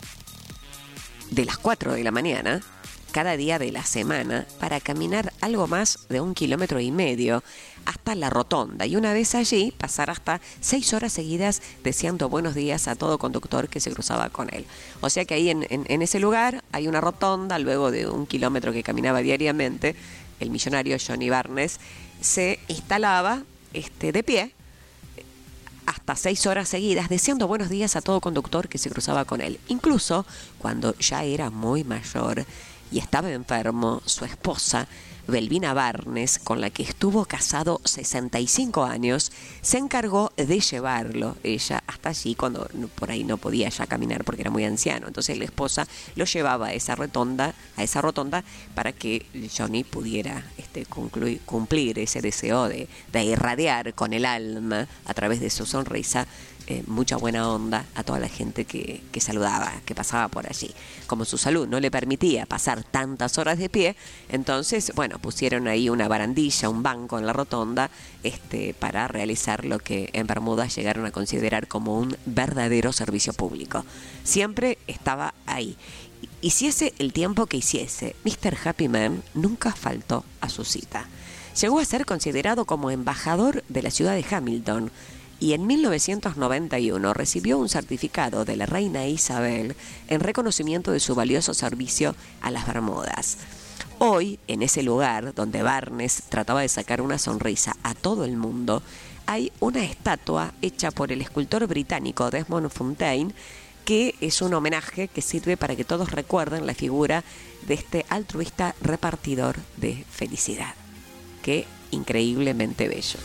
de las cuatro de la mañana, cada día de la semana, para caminar algo más de un kilómetro y medio hasta la rotonda, y una vez allí pasar hasta seis horas seguidas deseando buenos días a todo conductor que se cruzaba con él. O sea que ahí en, en, en ese lugar hay una rotonda, luego de un kilómetro que caminaba diariamente, el millonario Johnny Barnes se instalaba este, de pie hasta seis horas seguidas, deseando buenos días a todo conductor que se cruzaba con él. Incluso cuando ya era muy mayor y estaba enfermo, su esposa, Belvina Barnes, con la que estuvo casado sesenta y cinco años, se encargó de llevarlo, ella, hasta allí, cuando por ahí no podía ya caminar porque era muy anciano. Entonces la esposa lo llevaba a esa rotonda, a esa rotonda para que Johnny pudiera este, concluir, cumplir ese deseo de, de irradiar con el alma, a través de su sonrisa, Eh, mucha buena onda a toda la gente que, que saludaba, que pasaba por allí. Como su salud no le permitía pasar tantas horas de pie, entonces, bueno, pusieron ahí una barandilla, un banco en la rotonda, este, para realizar lo que en Bermudas llegaron a considerar como un verdadero servicio público. Siempre estaba ahí. Hiciese el tiempo que hiciese, mister Happy Man nunca faltó a su cita. Llegó a ser considerado como embajador de la ciudad de Hamilton, y en mil novecientos noventa y uno recibió un certificado de la reina Isabel en reconocimiento de su valioso servicio a las Bermudas. Hoy, en ese lugar donde Barnes trataba de sacar una sonrisa a todo el mundo, hay una estatua hecha por el escultor británico Desmond Fontaine, que es un homenaje que sirve para que todos recuerden la figura de este altruista repartidor de felicidad. Qué increíblemente bello.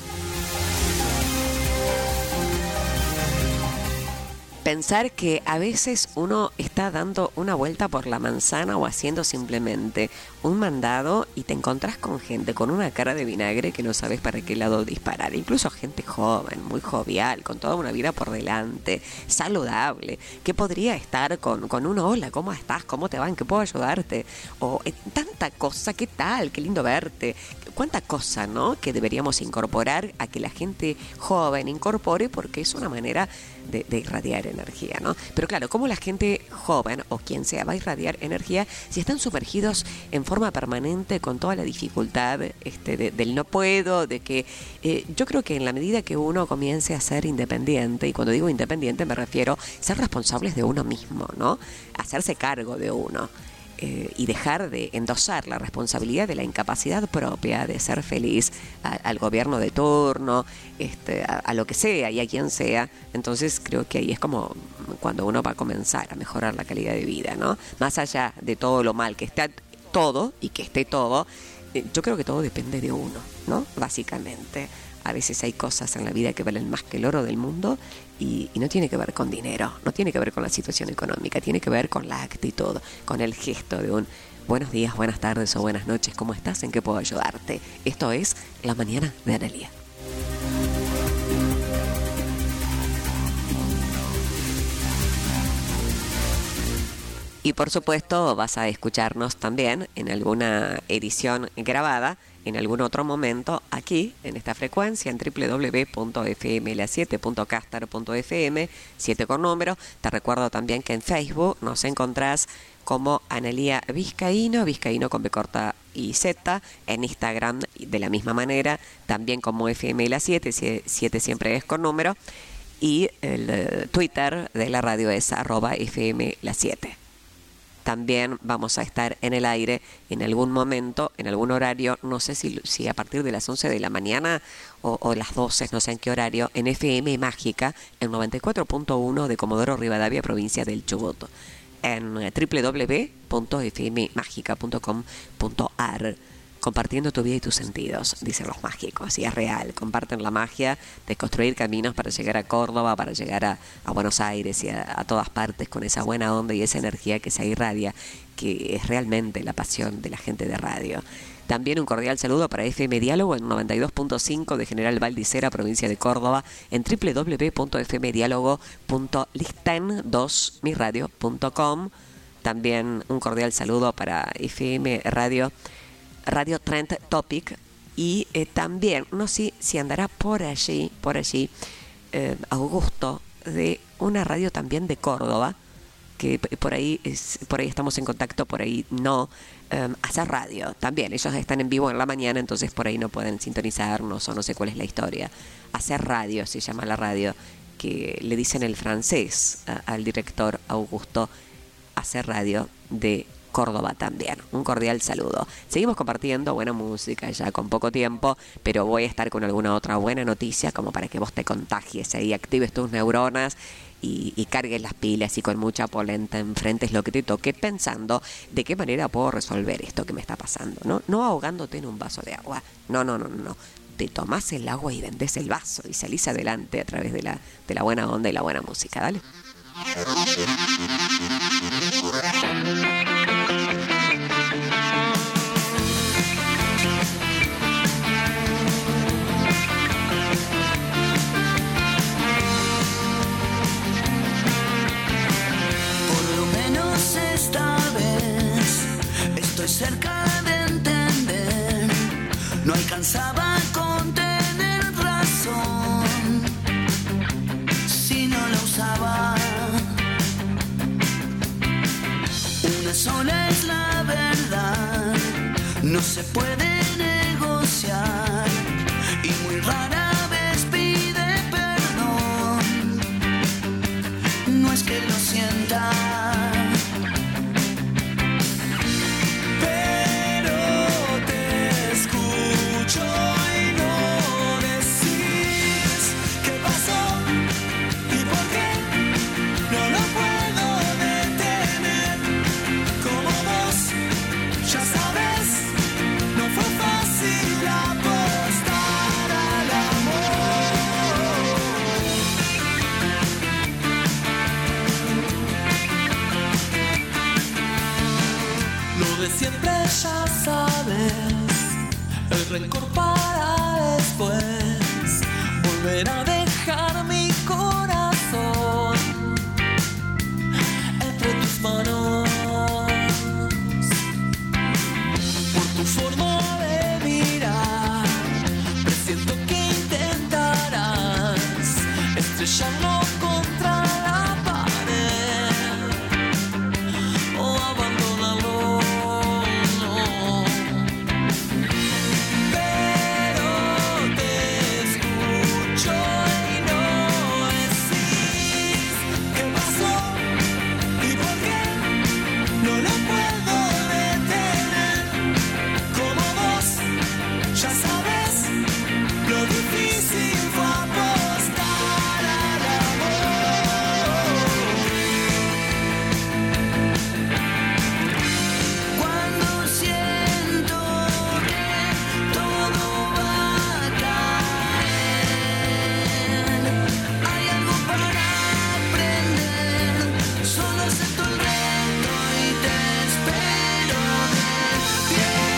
Pensar que a veces uno está dando una vuelta por la manzana o haciendo simplemente un mandado y te encontrás con gente con una cara de vinagre que no sabes para qué lado disparar. Incluso gente joven, muy jovial, con toda una vida por delante, saludable, que podría estar con, con un hola, ¿cómo estás? ¿Cómo te va? ¿En qué puedo ayudarte? O eh, tanta cosa, ¿qué tal? Qué lindo verte. Cuánta cosa, ¿no? Que deberíamos incorporar a que la gente joven incorpore, porque es una manera de, de irradiar energía, ¿no? Pero claro, ¿cómo la gente joven o quien sea va a irradiar energía si están sumergidos en forma permanente con toda la dificultad este, de, del no puedo, de que eh, yo creo que en la medida que uno comience a ser independiente, y cuando digo independiente me refiero a ser responsables de uno mismo, ¿no? Hacerse cargo de uno. Eh, y dejar de endosar la responsabilidad de la incapacidad propia de ser feliz a, al gobierno de turno, este, a, a lo que sea y a quien sea. Entonces creo que ahí es como cuando uno va a comenzar a mejorar la calidad de vida, ¿no? Más allá de todo lo mal que está todo y que esté todo, eh, yo creo que todo depende de uno, ¿no? Básicamente. A veces hay cosas en la vida que valen más que el oro del mundo y, y no tiene que ver con dinero, no tiene que ver con la situación económica, tiene que ver con la actitud, con el gesto de un buenos días, buenas tardes o buenas noches, ¿cómo estás? ¿En qué puedo ayudarte? Esto es La Mañana de Analía. Y por supuesto vas a escucharnos también en alguna edición grabada en algún otro momento aquí en esta frecuencia en doble u doble u doble u punto f m l a siete punto caster punto f m, siete con número. Te recuerdo también que en Facebook nos encontrás como Analía Vizcaíno, Vizcaíno con B corta y Z, en Instagram de la misma manera, también como F M L A siete, siete siempre es con número, y el uh, Twitter de la radio es arroba F M L A siete. También vamos a estar en el aire en algún momento, en algún horario, no sé si, si a partir de las once de la mañana o, o las doce, no sé en qué horario, en F M Mágica, en noventa y cuatro punto uno de Comodoro Rivadavia, provincia del Chubut, en doble u doble u doble u punto f m mágica punto com punto a r. Compartiendo tu vida y tus sentidos, dicen los mágicos, y es real. Comparten la magia de construir caminos para llegar a Córdoba, para llegar a, a Buenos Aires y a, a todas partes con esa buena onda y esa energía que se irradia, que es realmente la pasión de la gente de radio. También un cordial saludo para F M Diálogo en noventa y dos punto cinco de General Valdicera, provincia de Córdoba, en doble u doble u doble u punto f m diálogo punto listen dos mi radio punto com. También un cordial saludo para F M Radio Radio Trend Topic, y eh, también, no sé si andará por allí, por allí, eh, Augusto, de una radio también de Córdoba, que por ahí es, por ahí estamos en contacto, por ahí no, eh, hacer radio también. Ellos están en vivo en la mañana, entonces por ahí no pueden sintonizarnos o no sé cuál es la historia. Hacer radio se llama la radio, que le dicen el francés a, al director Augusto, hacer radio de Córdoba también. Un cordial saludo. Seguimos compartiendo buena música ya con poco tiempo, pero voy a estar con alguna otra buena noticia como para que vos te contagies y actives tus neuronas y, y cargues las pilas y con mucha polenta enfrentes lo que te toque, pensando de qué manera puedo resolver esto que me está pasando, ¿no? No ahogándote en un vaso de agua. No, no, no, no, no. Te tomás el agua y vendés el vaso y salís adelante a través de la, de la buena onda y la buena música. Dale. Por lo menos esta vez estoy cerca de entender. No alcanzaba a contener razón si no la usaba. Una sola es la verdad, no se puede negociar y muy rara vez pide perdón. No es que lo sienta, pero te escucho y no decís qué pasó y por qué. No lo puedo detener como vos, ya sabes, no fue fácil apostar al amor. Lo de siempre ya sabes, el rencor para después, volver a dejar mi corazón entre tus manos. Por tu forma de mirar, presiento que intentarás estrellarlo contra la pared o abandonarlo. No. Pero te escucho y no decís qué pasó y por qué. No lo puedo detener como vos, ya sabes, lo difícil fue apostar al amor. Cuando siento que todo va a caer, hay algo para aprender, solo acepto el reto y te espero de pie.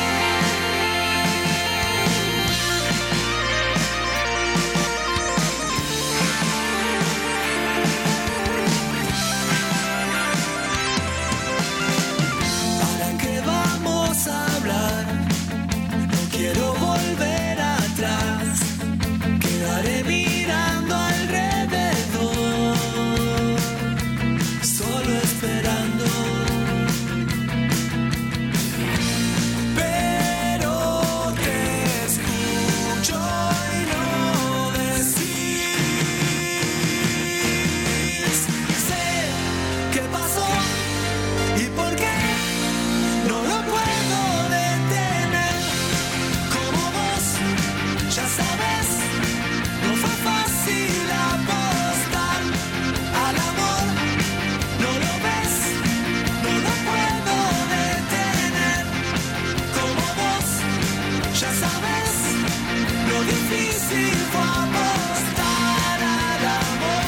¿Para qué vamos a hablar? No quiero volver atrás. Quedaré mirando alrededor, solo esperando. Pero te escucho y no decís. Sé qué pasó y por qué. No lo puedo detener como vos, ya sabes, no fue fácil apostar al amor. No lo ves, no lo puedo detener como vos, ya sabes, lo difícil fue apostar al amor.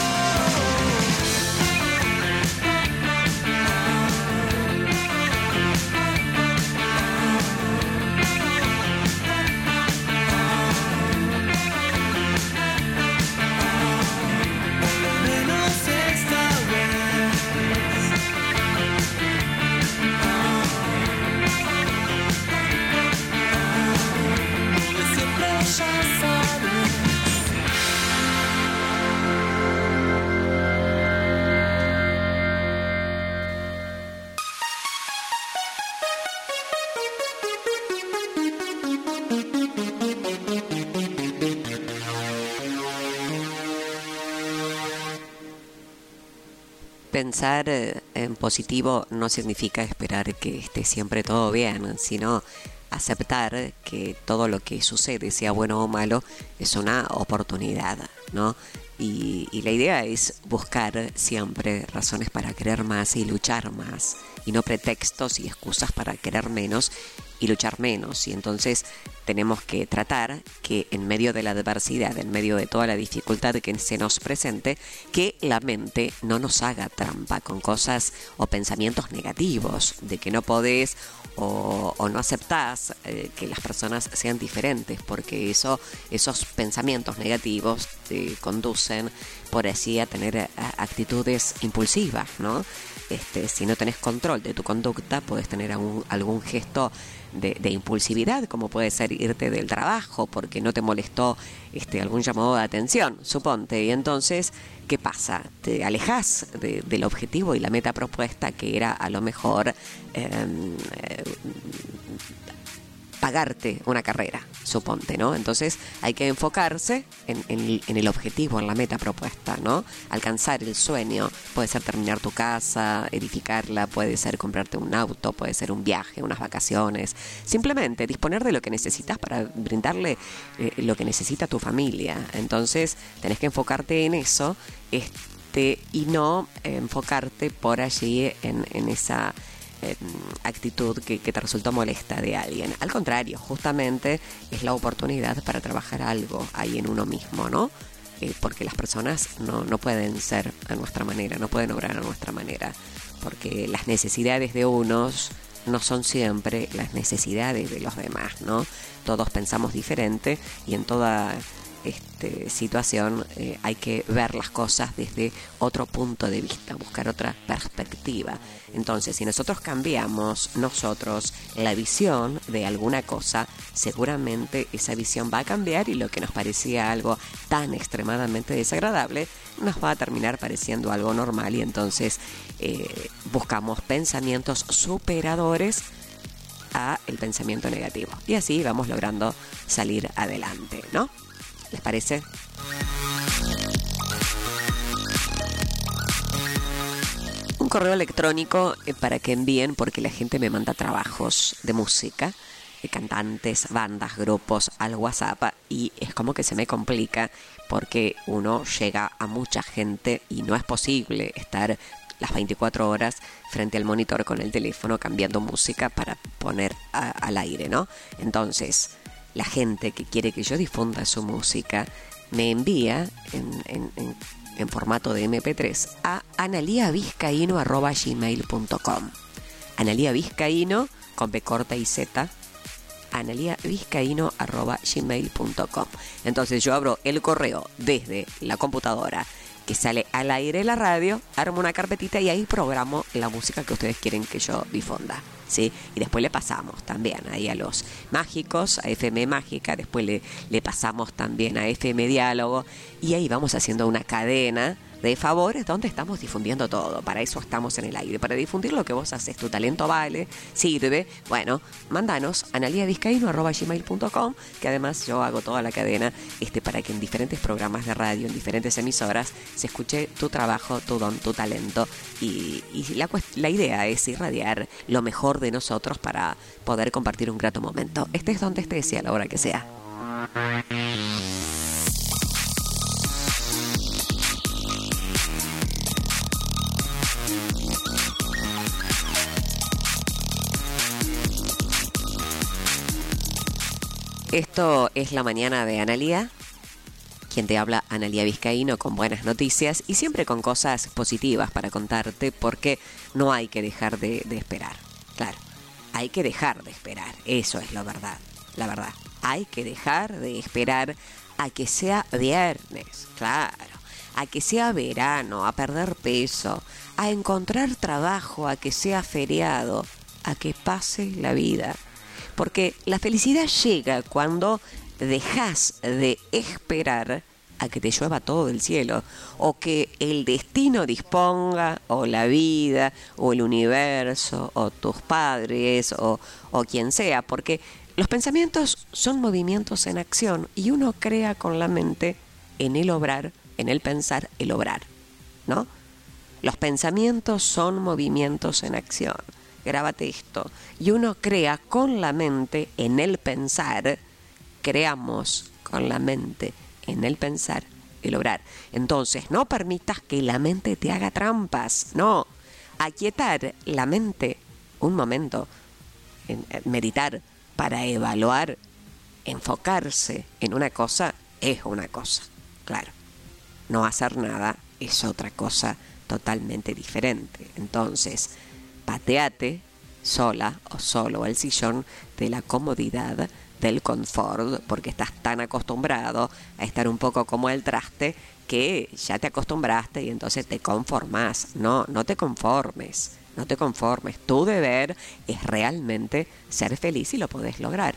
Por lo menos esta vez. Lo de siempre ya sabes. Pensar eh, en positivo no significa esperar que esté siempre todo bien, sino aceptar que todo lo que sucede, sea bueno o malo, es una oportunidad, ¿no? Y, y la idea es buscar siempre razones para querer más y luchar más, y no pretextos y excusas para querer menos y luchar menos. Y entonces tenemos que tratar que en medio de la adversidad, en medio de toda la dificultad que se nos presente, que la mente no nos haga trampa con cosas o pensamientos negativos, de que no podés o, o no aceptás eh, que las personas sean diferentes, porque eso, esos pensamientos negativos te conducen por así a tener a, actitudes impulsivas, ¿no? Este, si no tenés control de tu conducta, puedes tener algún, algún gesto de, de impulsividad, como puede ser irte del trabajo porque no te molestó este, algún llamado de atención, suponte. Y entonces, ¿qué pasa? Te alejás de, del objetivo y la meta propuesta, que era a lo mejor eh, eh, pagarte una carrera, suponte, ¿no? Entonces hay que enfocarse en, en, en el objetivo, en la meta propuesta, ¿no? Alcanzar el sueño. Puede ser terminar tu casa, edificarla, puede ser comprarte un auto, puede ser un viaje, unas vacaciones. Simplemente disponer de lo que necesitas para brindarle eh, lo que necesita tu familia. Entonces tenés que enfocarte en eso este, y no eh, enfocarte por allí en, en esa actitud que, que te resultó molesta de alguien. Al contrario, justamente es la oportunidad para trabajar algo ahí en uno mismo, ¿no? Eh, porque las personas no, no pueden ser a nuestra manera, no pueden obrar a nuestra manera, porque las necesidades de unos no son siempre las necesidades de los demás, ¿no? Todos pensamos diferente y en toda Este, situación eh, hay que ver las cosas desde otro punto de vista, buscar otra perspectiva. Entonces, si nosotros cambiamos nosotros la visión de alguna cosa, seguramente esa visión va a cambiar y lo que nos parecía algo tan extremadamente desagradable nos va a terminar pareciendo algo normal, y entonces eh, buscamos pensamientos superadores a el pensamiento negativo, y así vamos logrando salir adelante, ¿no? ¿Les parece? Un correo electrónico eh, para que envíen, porque la gente me manda trabajos de música, de cantantes, bandas, grupos al WhatsApp, y es como que se me complica porque uno llega a mucha gente y no es posible estar las veinticuatro horas frente al monitor con el teléfono cambiando música para poner a, al aire, ¿no? Entonces, la gente que quiere que yo difunda su música me envía en, en, en, en formato de eme pe tres a analiavizcaíno arroba gmail punto com. analiavizcaíno con B corta y Z, analiavizcaíno arroba gmail punto com. Entonces yo abro el correo desde la computadora que sale al aire la radio, armo una carpetita y ahí programo la música que ustedes quieren que yo difunda, ¿sí? Y después le pasamos también ahí a los mágicos, a F M Mágica, después le, le pasamos también a F M Diálogo, y ahí vamos haciendo una cadena de favores donde estamos difundiendo todo. Para eso estamos en el aire, para difundir lo que vos haces. Tu talento vale, sirve. Bueno, mándanos a analiavizcaíno arroba gmail punto com, que además yo hago toda la cadena este, para que en diferentes programas de radio, en diferentes emisoras, se escuche tu trabajo, tu don, tu talento, y, y la, la idea es irradiar lo mejor de nosotros para poder compartir un grato momento. Estés donde estés y a la hora que sea. Esto es la mañana de Analía, quien te habla, Analía Vizcaíno, con buenas noticias y siempre con cosas positivas para contarte, porque no hay que dejar de, de esperar. Claro, hay que dejar de esperar, eso es la verdad, la verdad. Hay que dejar de esperar a que sea viernes, claro, a que sea verano, a perder peso, a encontrar trabajo, a que sea feriado, a que pase la vida. Porque la felicidad llega cuando dejas de esperar a que te llueva todo del cielo, o que el destino disponga, o la vida, o el universo, o tus padres, o, o quien sea. Porque los pensamientos son movimientos en acción, y uno crea con la mente en el obrar, en el pensar, el obrar, ¿no? Los pensamientos son movimientos en acción. Grábate esto. Y uno crea con la mente en el pensar, creamos con la mente en el pensar y lograr. Entonces, no permitas que la mente te haga trampas. No, aquietar la mente un momento, en, en meditar para evaluar, enfocarse en una cosa es una cosa, claro. No hacer nada es otra cosa totalmente diferente. Entonces, pateate sola o solo al sillón de la comodidad, del confort, porque estás tan acostumbrado a estar un poco como el traste que ya te acostumbraste y entonces te conformás. No, no te conformes, no te conformes. Tu deber es realmente ser feliz y lo podés lograr.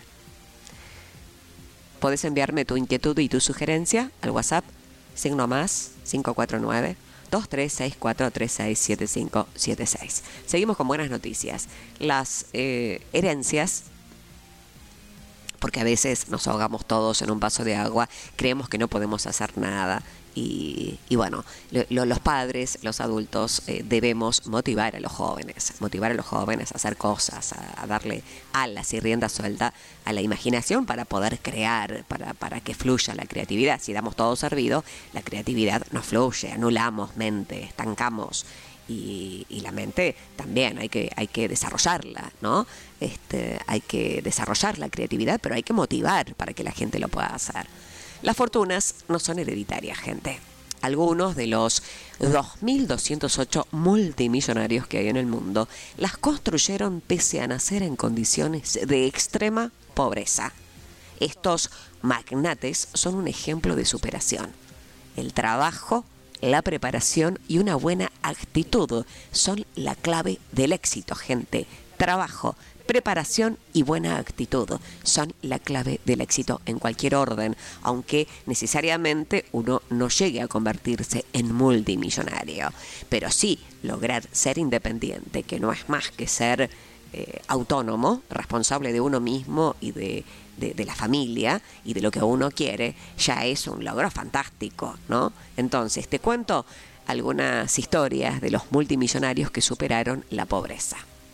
Podés enviarme tu inquietud y tu sugerencia al WhatsApp, signo más cinco cuatro nueve, dos tres seis cuatro tres seis siete cinco siete seis. Seguimos con buenas noticias. Las eh, herencias, porque a veces nos ahogamos todos en un vaso de agua, creemos que no podemos hacer nada. Y, y bueno, lo, lo, los padres, los adultos, eh, debemos motivar a los jóvenes, motivar a los jóvenes a hacer cosas, a, a darle alas y rienda suelta a la imaginación para poder crear, para, para que fluya la creatividad. Si damos todo servido, la creatividad no fluye, anulamos mente, estancamos. Y, y la mente también hay que, hay que desarrollarla, ¿no? Este, hay que desarrollar la creatividad, pero hay que motivar para que la gente lo pueda hacer. Las fortunas no son hereditarias, gente. Algunos de los dos mil doscientos ocho multimillonarios que hay en el mundo las construyeron pese a nacer en condiciones de extrema pobreza. Estos magnates son un ejemplo de superación. El trabajo, la preparación y una buena actitud son la clave del éxito, gente. Trabajo, preparación y buena actitud son la clave del éxito en cualquier orden, aunque necesariamente uno no llegue a convertirse en multimillonario. Pero sí lograr ser independiente, que no es más que ser eh, autónomo, responsable de uno mismo y de, de, de la familia y de lo que uno quiere, ya es un logro fantástico, ¿no? Entonces, te cuento algunas historias de los multimillonarios que superaron la pobreza.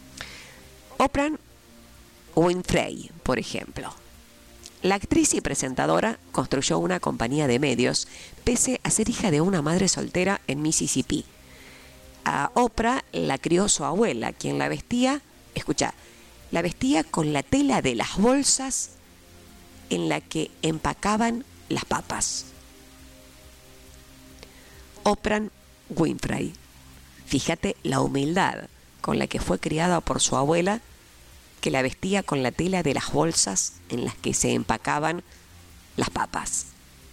Oprah Winfrey, por ejemplo. La actriz y presentadora construyó una compañía de medios pese a ser hija de una madre soltera en Mississippi. A Oprah la crió su abuela, quien la vestía, escucha, la vestía con la tela de las bolsas en la que empacaban las papas. Oprah Winfrey. Fíjate la humildad con la que fue criada por su abuela, que la vestía con la tela de las bolsas en las que se empacaban las papas.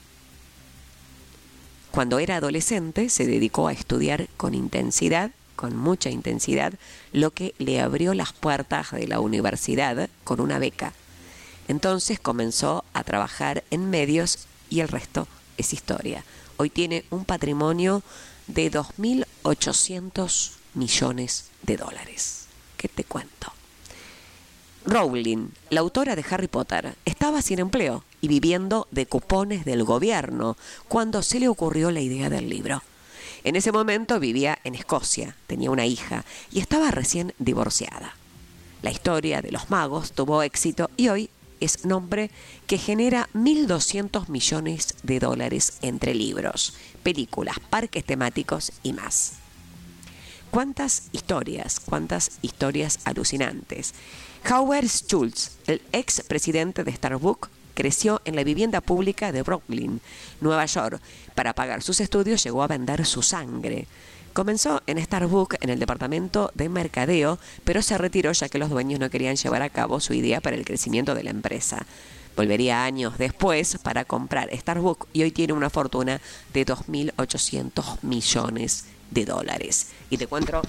Cuando era adolescente se dedicó a estudiar con intensidad, con mucha intensidad, lo que le abrió las puertas de la universidad con una beca. Entonces comenzó a trabajar en medios y el resto es historia. Hoy tiene un patrimonio de dos mil ochocientos millones de dólares. ¿Qué te cuento? Rowling, la autora de Harry Potter, estaba sin empleo y viviendo de cupones del gobierno cuando se le ocurrió la idea del libro. En ese momento vivía en Escocia, tenía una hija y estaba recién divorciada. La historia de los magos tuvo éxito y hoy es nombre que genera mil doscientos millones de dólares entre libros, películas, parques temáticos y más. ¿Cuántas historias, cuántas historias alucinantes? Howard Schultz, el ex presidente de Starbucks, creció en la vivienda pública de Brooklyn, Nueva York. Para pagar sus estudios llegó a vender su sangre. Comenzó en Starbucks en el departamento de mercadeo, pero se retiró ya que los dueños no querían llevar a cabo su idea para el crecimiento de la empresa. Volvería años después para comprar Starbucks y hoy tiene una fortuna de dos mil ochocientos millones de dólares. Y te cuento,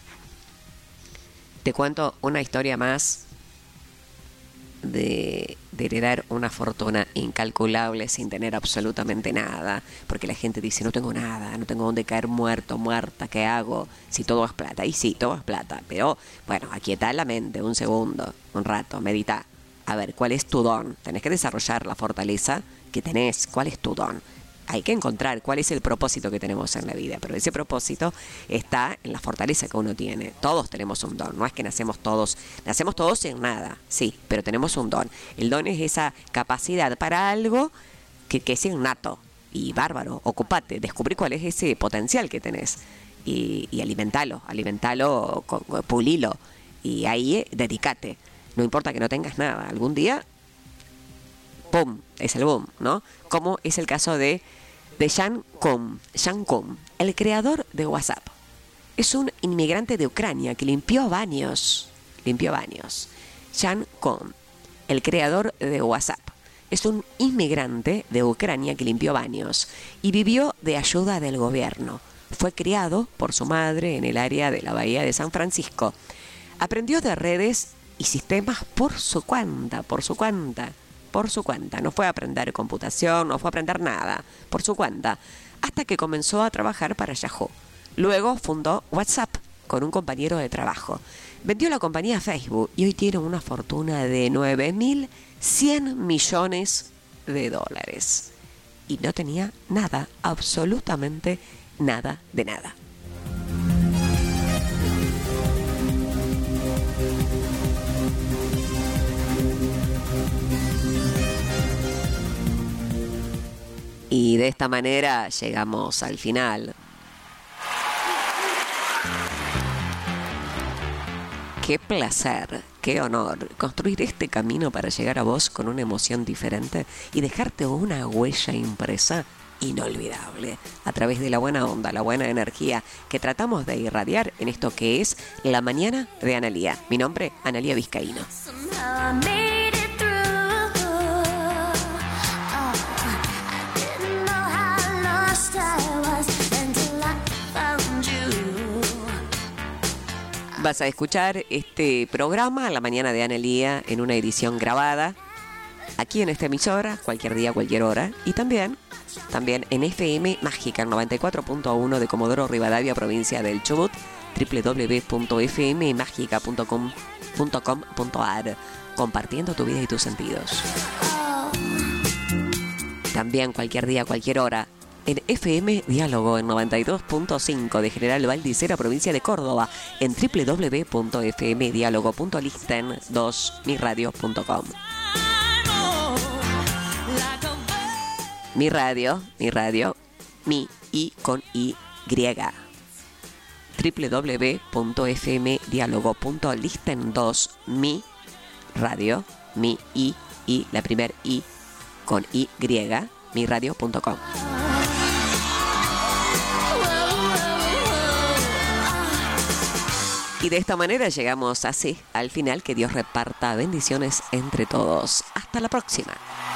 te cuento una historia más de, de heredar una fortuna incalculable sin tener absolutamente nada, porque la gente dice, no tengo nada, no tengo dónde caer muerto, muerta, ¿qué hago? Si todo es plata. Y sí, todo es plata, pero bueno, aquietá la mente un segundo, un rato, medita. A ver, ¿cuál es tu don? Tenés que desarrollar la fortaleza que tenés. ¿Cuál es tu don? Hay que encontrar cuál es el propósito que tenemos en la vida, pero ese propósito está en la fortaleza que uno tiene. Todos tenemos un don, no es que nacemos todos, nacemos todos sin nada, sí, pero tenemos un don. El don es esa capacidad para algo que, que es innato, y bárbaro, ocupate, descubrí cuál es ese potencial que tenés y, y alimentalo, alimentalo, con- con- pulilo y ahí eh, dedicate. No importa que no tengas nada, algún día, ¡pum!, es el boom, ¿no? Como es el caso de, de Jan Koum, Jan Koum, el creador de WhatsApp. Es un inmigrante de Ucrania que limpió baños, limpió baños. Jan Koum, el creador de WhatsApp, es un inmigrante de Ucrania que limpió baños y vivió de ayuda del gobierno. Fue criado por su madre en el área de la Bahía de San Francisco. Aprendió de redes y sistemas por su cuenta, por su cuenta, por su cuenta. No fue a aprender computación, no fue a aprender nada, por su cuenta, hasta que comenzó a trabajar para Yahoo. Luego fundó WhatsApp con un compañero de trabajo. Vendió la compañía a Facebook y hoy tiene una fortuna de nueve mil cien millones de dólares. Y no tenía nada, absolutamente nada de nada. Y de esta manera llegamos al final. Qué placer, qué honor construir este camino para llegar a vos con una emoción diferente y dejarte una huella impresa inolvidable a través de la buena onda, la buena energía que tratamos de irradiar en esto que es La Mañana de Analía. Mi nombre, Analía Vizcaíno. Somehow I made it through. Oh, I didn't know how lost I was until I found you. Vas a escuchar este programa, La Mañana de Analía, en una edición grabada, aquí en esta emisora, cualquier día, cualquier hora, y también, también en F M Mágica, noventa y cuatro punto uno de Comodoro Rivadavia, provincia del Chubut, doble u doble u doble u punto f m mágica punto com punto a r, compartiendo tu vida y tus sentidos. También cualquier día, cualquier hora, en F M Diálogo en noventa y dos punto cinco de General Valdicera, provincia de Córdoba, en doble u doble u doble u punto f m diálogo punto listen dos mi radio punto com. Mi radio, mi radio, mi y con y griega. doble u doble u doble u punto f m diálogo punto listen dos mi radio, mi y y la primer i con y griega, mi radio punto com. Y de esta manera llegamos así al final. Que Dios reparta bendiciones entre todos. Hasta la próxima.